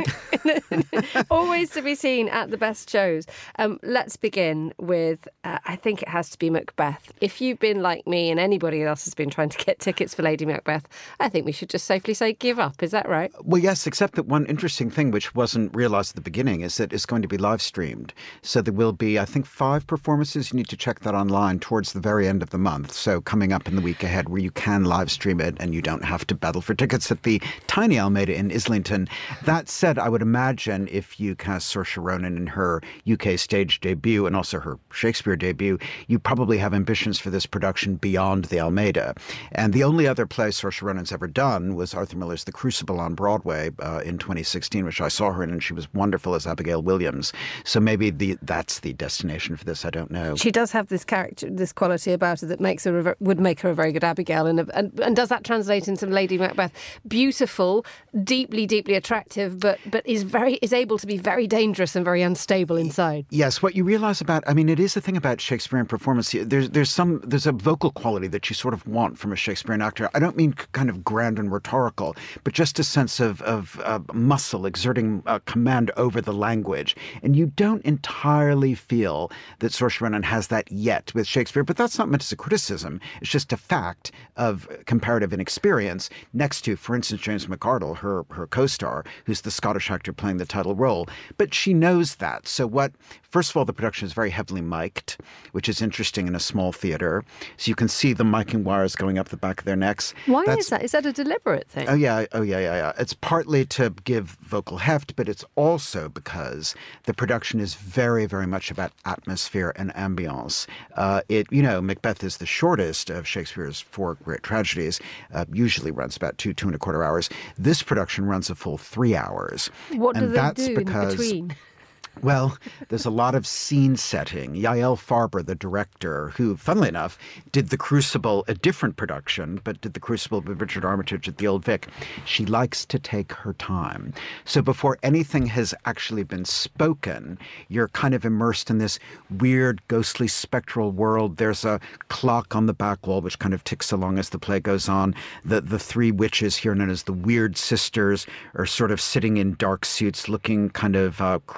Always to be seen at the best shows. Um, let's begin with, uh, I think it has to be Macbeth. If you've been like me and anybody else has been trying to get tickets for Lady Macbeth, I think we should just safely say give up. Is that right? Well, yes, except that one interesting thing which wasn't realised at the beginning is that it's going to be live streamed. So there will be, I think, five performances. You need to check that online towards the very end of the month. So coming up in the week ahead where you can live stream it and you don't have to battle for tickets at the tiny Almeida in Islington. That said, I would imagine if you cast Saoirse Ronan in her U K stage debut and also her Shakespeare debut, you probably have ambitions for this production beyond the Almeida. And the only other play Saoirse Ronan's ever done was Arthur Miller's The Crucible on Broadway uh, in twenty sixteen, which I saw her in, and she was wonderful as Abigail Williams. So maybe the that's the destination for this. I don't know. She does have this character, this quality about her that makes her would make her a very good Abigail, and and, and does that translate into Lady Macbeth? Beautiful, deeply, deeply attractive, but but is very is able to be very dangerous and very unstable inside. Yes, what you realise about, I mean, it is the thing about Shakespearean performance. There's there's some there's a vocal quality that you sort of want from a Shakespearean actor. I don't mean kind of grand and rhetorical, but just a sense of of uh, muscle exerting uh, command over the language, and you don't entirely feel that Saoirse Ronan has that yet with Shakespeare. But that's not meant as a criticism. It's just a fact of comparative inexperience next to, for instance, James McArdle, her her co-star, who's the Scottish actor playing the title role. But she knows that. So what, first of all, the production is very heavily mic'd, which is interesting in a small theatre. So you can see the miking wires going up the back of their necks. Why That's, is that? Is that a deliberate thing? Oh, yeah. Oh, yeah, yeah, yeah. It's partly to give vocal heft, but it's also because the production is very, very much about atmosphere and ambience. Uh, it, you know, Macbeth is the shortest of Shakespeare's four great tragedies, uh, usually runs about two, two and a quarter hours. This production runs a full three hours. What and do they that's do because, in between? Well, there's a lot of scene setting. Yael Farber, the director, who, funnily enough, did The Crucible, a different production, but did The Crucible with Richard Armitage at the Old Vic. She likes to take her time. So before anything has actually been spoken, you're kind of immersed in this weird, ghostly, spectral world. There's a clock on the back wall which kind of ticks along as the play goes on. The, the three witches, here known as the Weird Sisters, are sort of sitting in dark suits, looking kind of uh, cryptic.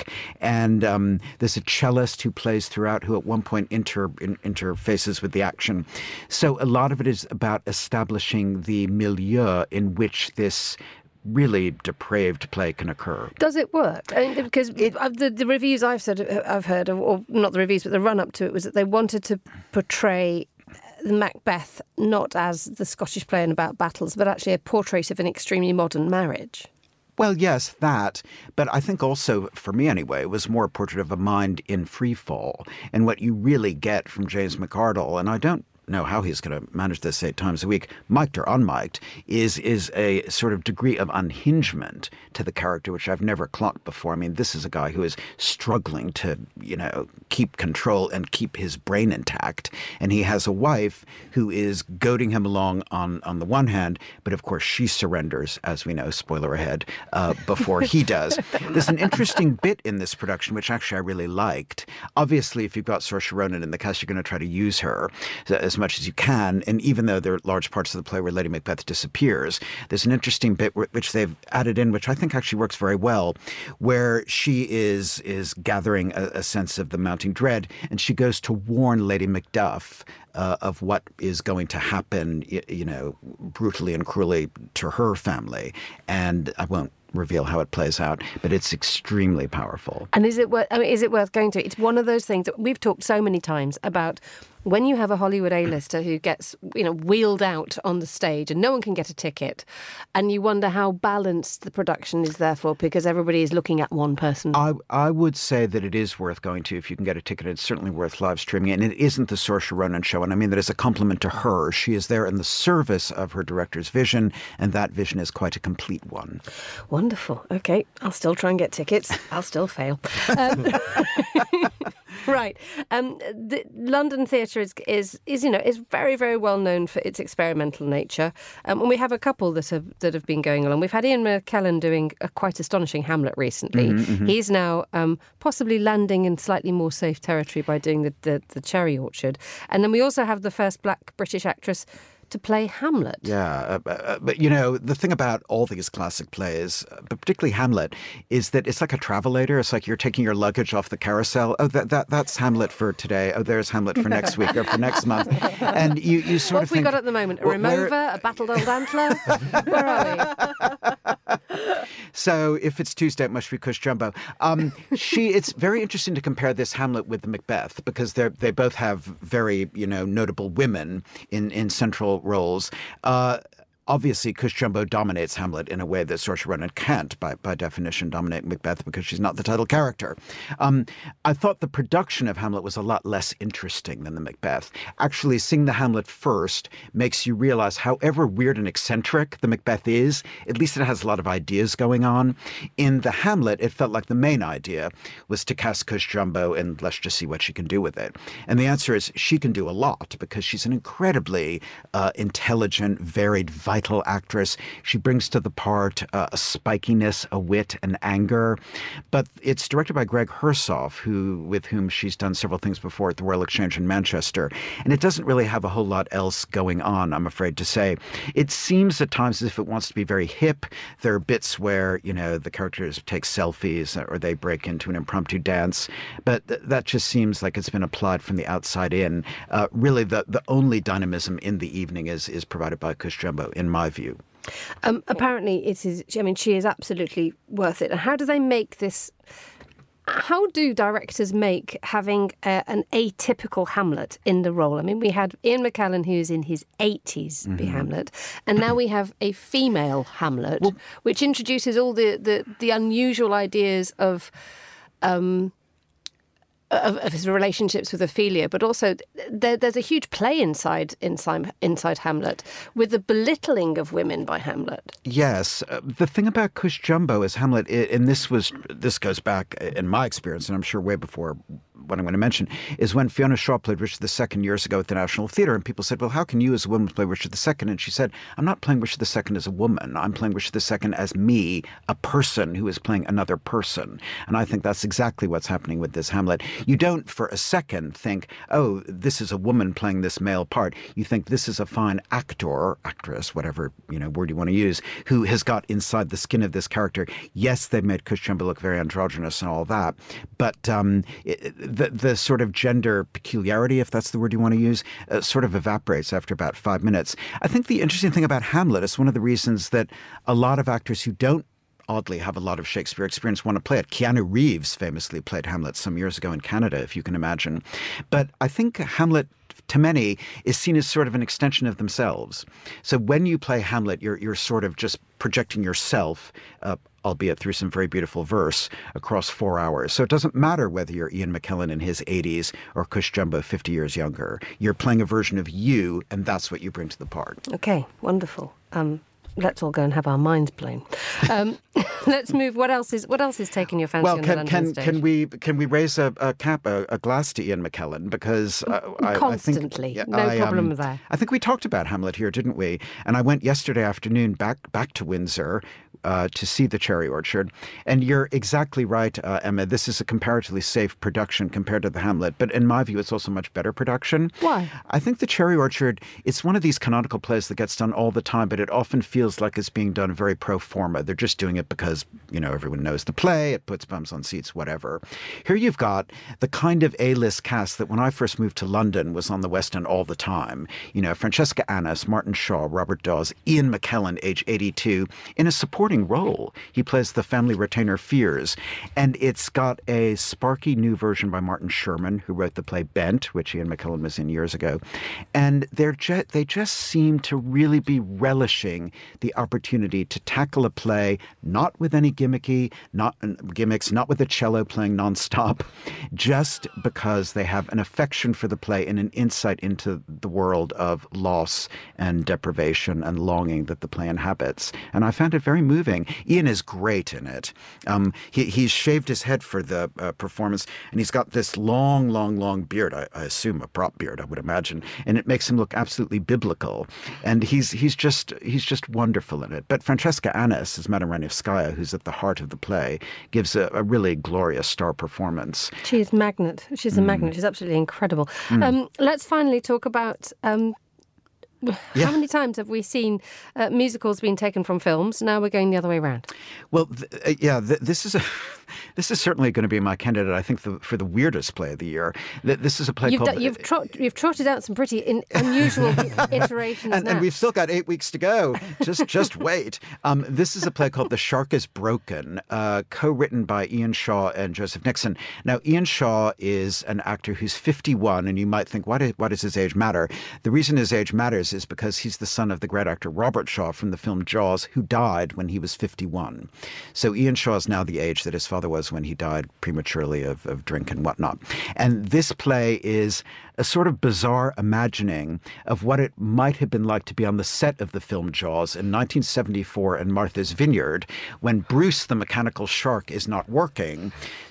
week. And um, there's a cellist who plays throughout who at one point inter, in, interfaces with the action. So a lot of it is about establishing the milieu in which this really depraved play can occur. Does it work? I mean, because it, the, the reviews I've said, I've heard, or not the reviews, but the run-up to it was that they wanted to portray Macbeth not as the Scottish play and about battles, but actually a portrait of an extremely modern marriage. Well, yes, that. But I think also, for me anyway, it was more a portrait of a mind in free fall. And what you really get from James McArdle, and I don't know how he's going to manage this eight times a week, mic'd or unmic'd, is is a sort of degree of unhingement to the character, which I've never clocked before. I mean, this is a guy who is struggling to, you know, keep control and keep his brain intact. And he has a wife who is goading him along on, on the one hand, but of course she surrenders, as we know, spoiler ahead, uh, before he does. There's an interesting bit in this production, which actually I really liked. Obviously, if you've got Saoirse Ronan in the cast, you're going to try to use her as much as you can. And even though there are large parts of the play where Lady Macbeth disappears, there's an interesting bit which they've added in, which I think actually works very well, where she is is gathering a, a sense of the mounting dread, and she goes to warn Lady Macduff uh, of what is going to happen, you, you know, brutally and cruelly to her family. And I won't reveal how it plays out, but it's extremely powerful. And is it worth, I mean, is it worth going to? It's one of those things that we've talked so many times about. When you have a Hollywood A-lister who gets, you know, wheeled out on the stage and no one can get a ticket, and you wonder how balanced the production is therefore because everybody is looking at one person. I I would say that it is worth going to if you can get a ticket. It's certainly worth live streaming it. And it isn't the Saoirse Ronan show. And I mean that as a compliment to her. She is there in the service of her director's vision, and that vision is quite a complete one. Wonderful. Okay, I'll still try and get tickets. I'll still fail. Um, right. Um, the London Theatre is, is, is, you know, is very, very well known for its experimental nature. Um, and we have a couple that have that have been going along. We've had Ian McKellen doing a quite astonishing Hamlet recently. Mm-hmm, mm-hmm. He's now um, possibly landing in slightly more safe territory by doing the, the, the Cherry Orchard. And then we also have the first black British actress to play Hamlet. Yeah, uh, uh, but you know, the thing about all these classic plays, uh, but particularly Hamlet, is that it's like a travelator. It's like you're taking your luggage off the carousel. Oh, that, that that's Hamlet for today. Oh, there's Hamlet for next week or for next month. And you, you sort what of have think, we got at the moment? A Remover, a battled old antler? Where are we? So if it's Tuesday, it must be Cush Jumbo. Um, she, it's very interesting to compare this Hamlet with the Macbeth because they they both have very, you know, notable women in, in central roles. Uh, Obviously, Cush Jumbo dominates Hamlet in a way that Saoirse Ronan can't, by, by definition, dominate Macbeth because she's not the title character. Um, I thought the production of Hamlet was a lot less interesting than the Macbeth. Actually, seeing the Hamlet first makes you realize however weird and eccentric the Macbeth is, at least it has a lot of ideas going on. In the Hamlet, it felt like the main idea was to cast Cush Jumbo and let's just see what she can do with it. And the answer is she can do a lot because she's an incredibly uh, intelligent, varied, vital actress. She brings to the part uh, a spikiness, a wit, an anger. But it's directed by Greg Hersoff, who with whom she's done several things before at the Royal Exchange in Manchester. And it doesn't really have a whole lot else going on, I'm afraid to say. It seems at times as if it wants to be very hip. There are bits where, you know, the characters take selfies or they break into an impromptu dance. But th- that just seems like it's been applied from the outside in. Uh, really, the, the only dynamism in the evening is, is provided by Cush Jumbo, in my view. Um, apparently, it is. I mean, she is absolutely worth it. And how do they make this? How do directors make having a, an atypical Hamlet in the role? I mean, we had Ian McKellen, who's in his eighties, mm-hmm. be Hamlet, and now we have a female Hamlet, well, which introduces all the, the, the unusual ideas of. Um, Of, of his relationships with Ophelia, but also there, there's a huge play inside, inside inside Hamlet with the belittling of women by Hamlet. Yes, uh, the thing about Cush Jumbo is Hamlet, and this was this goes back in my experience, and I'm sure way before what I'm going to mention, is when Fiona Shaw played Richard the Second years ago at the National Theatre, and people said, well, how can you as a woman play Richard the Second? And she said, I'm not playing Richard the Second as a woman. I'm playing Richard the Second as me, a person who is playing another person. And I think that's exactly what's happening with this Hamlet. You don't for a second think, oh, this is a woman playing this male part. You think this is a fine actor, actress, whatever you know word you want to use, who has got inside the skin of this character. Yes, they made Cush Jumbo look very androgynous and all that, but um, it, the, the sort of gender peculiarity, if that's the word you want to use, uh, sort of evaporates after about five minutes. I think the interesting thing about Hamlet is one of the reasons that a lot of actors who don't oddly have a lot of Shakespeare experience want to play it. Keanu Reeves famously played Hamlet some years ago in Canada, if you can imagine. But I think Hamlet, to many, is seen as sort of an extension of themselves. So when you play Hamlet, you're you're sort of just projecting yourself, uh, albeit through some very beautiful verse, across four hours. So it doesn't matter whether you're Ian McKellen in his eighties or Cush Jumbo fifty years younger. You're playing a version of you, and that's what you bring to the part. Okay, wonderful. Um, let's all go and have our minds blown. Um, let's move. What else is what else is taking your fancy well, on can, the London can, stage? Can we can we raise a, a cap a, a glass to Ian McKellen, because uh, I, constantly, I think, no I, problem um, there. I think we talked about Hamlet here, didn't we? And I went yesterday afternoon back back to Windsor uh, to see the Cherry Orchard. And you're exactly right, uh, Emma. This is a comparatively safe production compared to the Hamlet, but in my view, it's also much better production. Why? I think the Cherry Orchard, it's one of these canonical plays that gets done all the time, but it often feels like it's being done very pro forma. They're just doing it because, you know, everyone knows the play, it puts bums on seats, whatever. Here you've got the kind of A-list cast that when I first moved to London was on the West End all the time. You know, Francesca Annis, Martin Shaw, Robert Dawes, Ian McKellen, age eighty-two, in a supporting role. He plays the family retainer Fears. And it's got a sparky new version by Martin Sherman, who wrote the play Bent, which Ian McKellen was in years ago. And they're ju- they just seem to really be relishing the opportunity to tackle a play, not with any gimmicky, not uh, gimmicks, not with a cello playing nonstop, just because they have an affection for the play and an insight into the world of loss and deprivation and longing that the play inhabits. And I found it very moving. Ian is great in it. Um, he, he's shaved his head for the uh, performance, and he's got this long, long, long beard, I, I assume a prop beard, I would imagine, and it makes him look absolutely biblical. And he's he's just he's just wonderful in it. But Francesca Annis, as Madame Ranevskaya, who's at the heart of the play, gives a, a really glorious star performance. She is magnet. She's a mm. magnet. She's absolutely incredible. Mm. Um, let's finally talk about um, yeah. how many times have we seen uh, musicals being taken from films? Now we're going the other way around. Well, th- uh, yeah, th- this is a... This is certainly going to be my candidate, I think, the, for the weirdest play of the year. This is a play you've called... D- you've, trot- you've trotted out some pretty in- unusual iterations and, now. And we've still got eight weeks to go. Just just wait. Um, this is a play called The Shark is Broken, uh, co-written by Ian Shaw and Joseph Nixon. Now, Ian Shaw is an actor who's fifty-one, and you might think, why, do, why does his age matter? The reason his age matters is because he's the son of the great actor Robert Shaw from the film Jaws, who died when he was fifty-one. So Ian Shaw is now the age that his father was when he died prematurely of, of drink and whatnot. And this play is a sort of bizarre imagining of what it might have been like to be on the set of the film Jaws in nineteen seventy-four in Martha's Vineyard, when Bruce the mechanical shark is not working.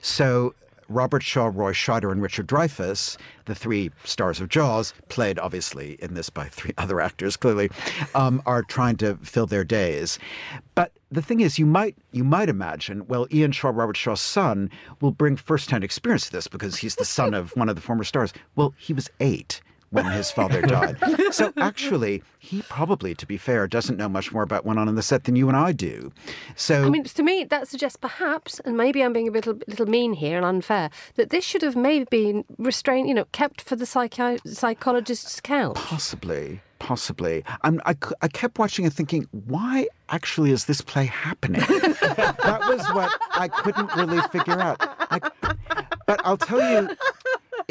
So Robert Shaw, Roy Scheider, and Richard Dreyfuss, the three stars of Jaws, played obviously in this by three other actors, clearly, um, are trying to fill their days. But the thing is, you might you might imagine, well, Ian Shaw, Robert Shaw's son, will bring first-hand experience to this because he's the son of one of the former stars. Well, he was eight when his father died. So actually, he probably, to be fair, doesn't know much more about what went on in the set than you and I do. So I mean, to me, that suggests perhaps, and maybe I'm being a little, little mean here and unfair, that this should have maybe been restrained, you know, kept for the psychi- psychologist's couch. Possibly. Possibly. I'm, I, I kept watching and thinking, why actually is this play happening? That was what I couldn't really figure out. Like, but I'll tell you,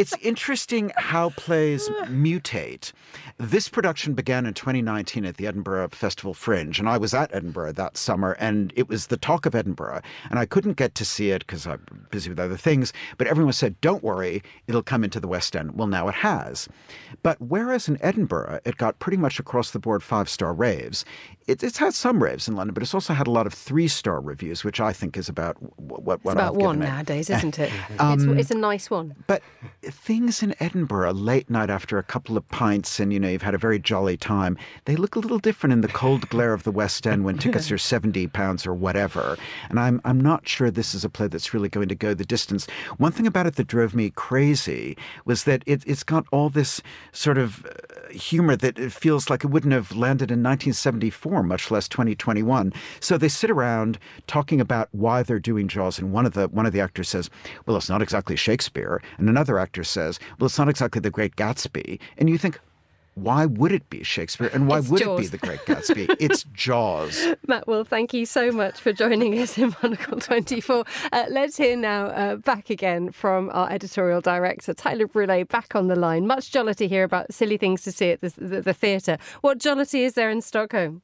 it's interesting how plays mutate. This production began in twenty nineteen at the Edinburgh Festival Fringe, and I was at Edinburgh that summer, and it was the talk of Edinburgh, and I couldn't get to see it because I'm busy with other things, but everyone said, don't worry, it'll come into the West End. Well, now it has. But whereas in Edinburgh, it got pretty much across the board five-star raves, it, it's had some raves in London, but it's also had a lot of three-star reviews, which I think is about what, what it's about I've one given it. nowadays, isn't it? um, it's, it's a nice one. But things in Edinburgh, late night after a couple of pints and, you know, you've had a very jolly time, they look a little different in the cold glare of the West End when tickets are seventy pounds or whatever. And I'm I'm not sure this is a play that's really going to go the distance. One thing about it that drove me crazy was that it, it's got all this sort of humor that it feels like it wouldn't have landed in nineteen seventy-four, much less twenty twenty-one. So they sit around talking about why they're doing Jaws, and one of the one of the actors says, well, it's not exactly Shakespeare, and another actor says, well, it's not exactly The Great Gatsby. And you think, why would it be Shakespeare, and why it's would Jaws. it be The Great Gatsby? It's Jaws. Matt Wolf, thank you so much for joining us in Monocle twenty-four. Uh, let's hear now uh, back again from our editorial director, Tyler Brûlé, back on the line. Much jollity here about silly things to see at the, the, the theatre. What jollity is there in Stockholm?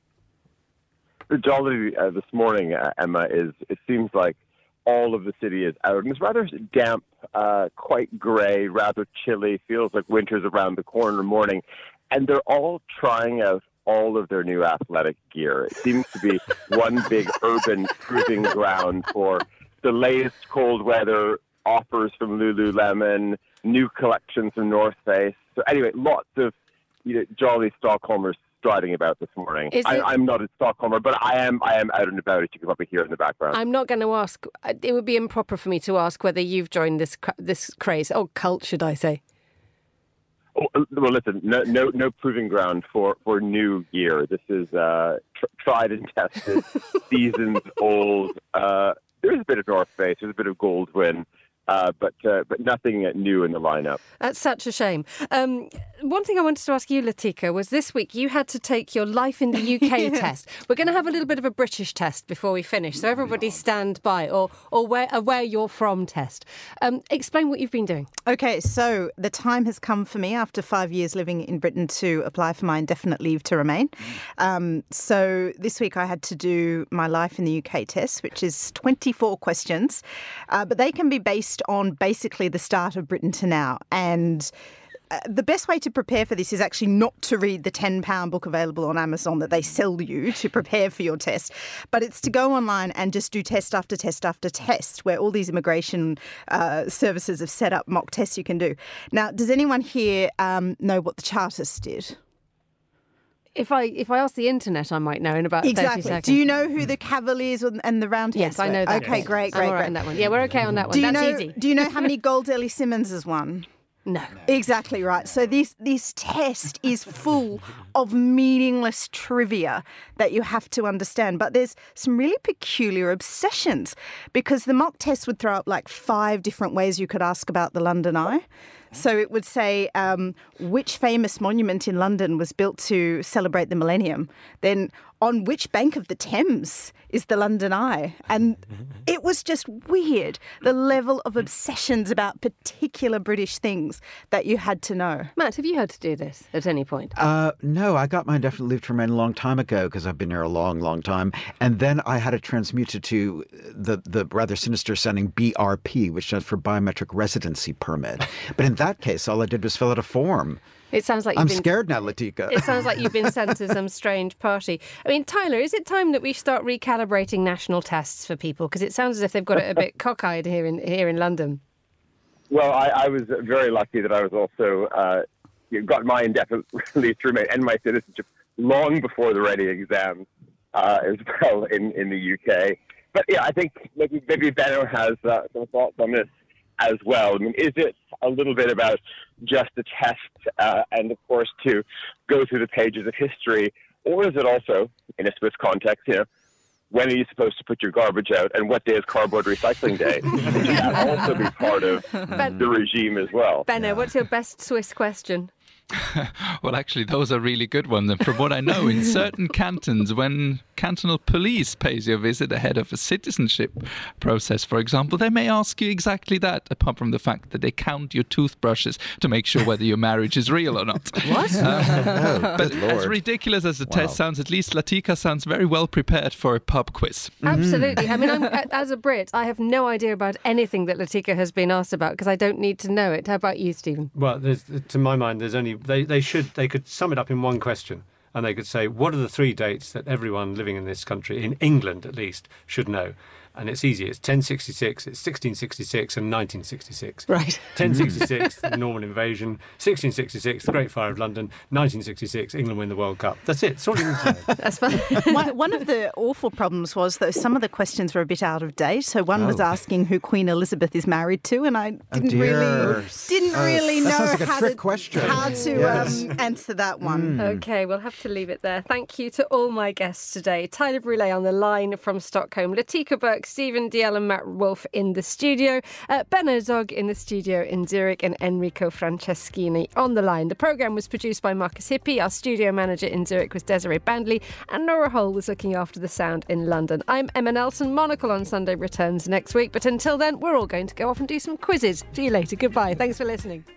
The jollity uh, this morning, uh, Emma, is it seems like all of the city is out, and it's rather damp, uh, quite grey, rather chilly, feels like winter's around the corner morning, and they're all trying out all of their new athletic gear. It seems to be one big urban proving ground for the latest cold weather offers from Lululemon, new collections from North Face. So anyway, lots of you know, jolly Stockholmers striding about this morning. I, I'm not a Stockholmer, but I am I am out and about, as you can probably hear in the background. I'm not going to ask, it would be improper for me to ask whether you've joined this this craze, or cult, should I say? Oh, well, listen, no, no, no proving ground for, for new gear. This is uh, tr- tried and tested, seasons old. Uh, there's a bit of North Face, there's a bit of Goldwyn, uh, but uh, but nothing new in the lineup. That's such a shame. Um, one thing I wanted to ask you, Latika, was this week you had to take your Life in the U K yeah. test. We're going to have a little bit of a British test before we finish, so everybody stand by, or or where a where you're from test. Um, explain what you've been doing. Okay, so the time has come for me after five years living in Britain to apply for my indefinite leave to remain. Um, so this week I had to do my Life in the U K test, which is twenty-four questions, uh, but they can be based on basically the start of Britain to now. And Uh, the best way to prepare for this is actually not to read the ten pound book available on Amazon that they sell you to prepare for your test, but it's to go online and just do test after test after test, where all these immigration uh, services have set up mock tests you can do. Now, does anyone here um, know what the Chartists did? If I if I ask the internet, I might know in about exactly. thirty seconds. Do you know who the Cavaliers and the Roundheads Yes, I know that. Okay, yes. great, great, I'm all right great. on that one. Yeah, we're okay on that one. Do you That's know, easy. Do you know how many golds Ellie Simmons has won? No. Exactly right. So this this test is full of meaningless trivia that you have to understand. But there's some really peculiar obsessions, because the mock test would throw up like five different ways you could ask about the London Eye. So it would say, um, which famous monument in London was built to celebrate the millennium? Then on which bank of the Thames is the London Eye? And it was just weird, the level of obsessions about particular British things that you had to know. Matt, have you had to do this at any point? Uh, no, I got my indefinite leave to remain a long time ago, because I've been here a long, long time. And then I had it transmuted to the, the rather sinister sounding B R P, which stands for Biometric Residency Permit. But in that case, all I did was fill out a form. It sounds like you've I'm been, scared now, Latika. It sounds like you've been sent to some strange party. I mean, Tyler, is it time that we start recalibrating national tests for people? Because it sounds as if they've got it a bit cockeyed here in here in London. Well, I, I was very lucky that I was also uh, got my indefinite leave to remain and my citizenship long before the ready exams uh, as well in, in the U K. But yeah, I think maybe maybe Benno has uh, some thoughts on this as well. I mean, is it a little bit about just a test uh, and, of course, to go through the pages of history, or is it also, in a Swiss context, you know, when are you supposed to put your garbage out, and what day is cardboard recycling day? Should that also be part of Ben, the regime as well? Benno, what's your best Swiss question? Well, actually, those are really good ones. And from what I know, in certain cantons, when cantonal police pays you a visit ahead of a citizenship process, for example, they may ask you exactly that, apart from the fact that they count your toothbrushes to make sure whether your marriage is real or not. What? Uh, oh, but as ridiculous as the wow. test sounds, at least Latika sounds very well prepared for a pub quiz. Absolutely. I mean, I'm, as a Brit, I have no idea about anything that Latika has been asked about because I don't need to know it. How about you, Stephen? Well, there's, to my mind, there's only they, they should they could sum it up in one question, and they could say, what are the three dates that everyone living in this country, in England at least, should know? And it's easy. It's ten sixty-six, it's sixteen sixty-six, and nineteen sixty-six. Right. ten sixty-six, the Norman invasion. sixteen sixty-six, the Great Fire of London. nineteen sixty-six, England win the World Cup. That's it. That's all you need to know. That's fine. one, one of the awful problems was that some of the questions were a bit out of date. So one oh. was asking who Queen Elizabeth is married to, and I didn't oh really didn't uh, really know like how, to, question. how to yes. um, answer that one. Mm. Okay, we'll have to leave it there. Thank you to all my guests today. Tyler Brûlé on the line from Stockholm, Latika Burke, Stephen Dalziel and Matt Wolfe in the studio, uh, Ben Herzog in the studio in Zurich, and Enrico Franceschini on the line. The programme was produced by Marcus Hippie. Our studio manager in Zurich was Desiree Bandley, and Nora Hull was looking after the sound in London. I'm Emma Nelson. Monocle on Sunday returns next week, but until then, we're all going to go off and do some quizzes. See you later. Goodbye. Thanks for listening.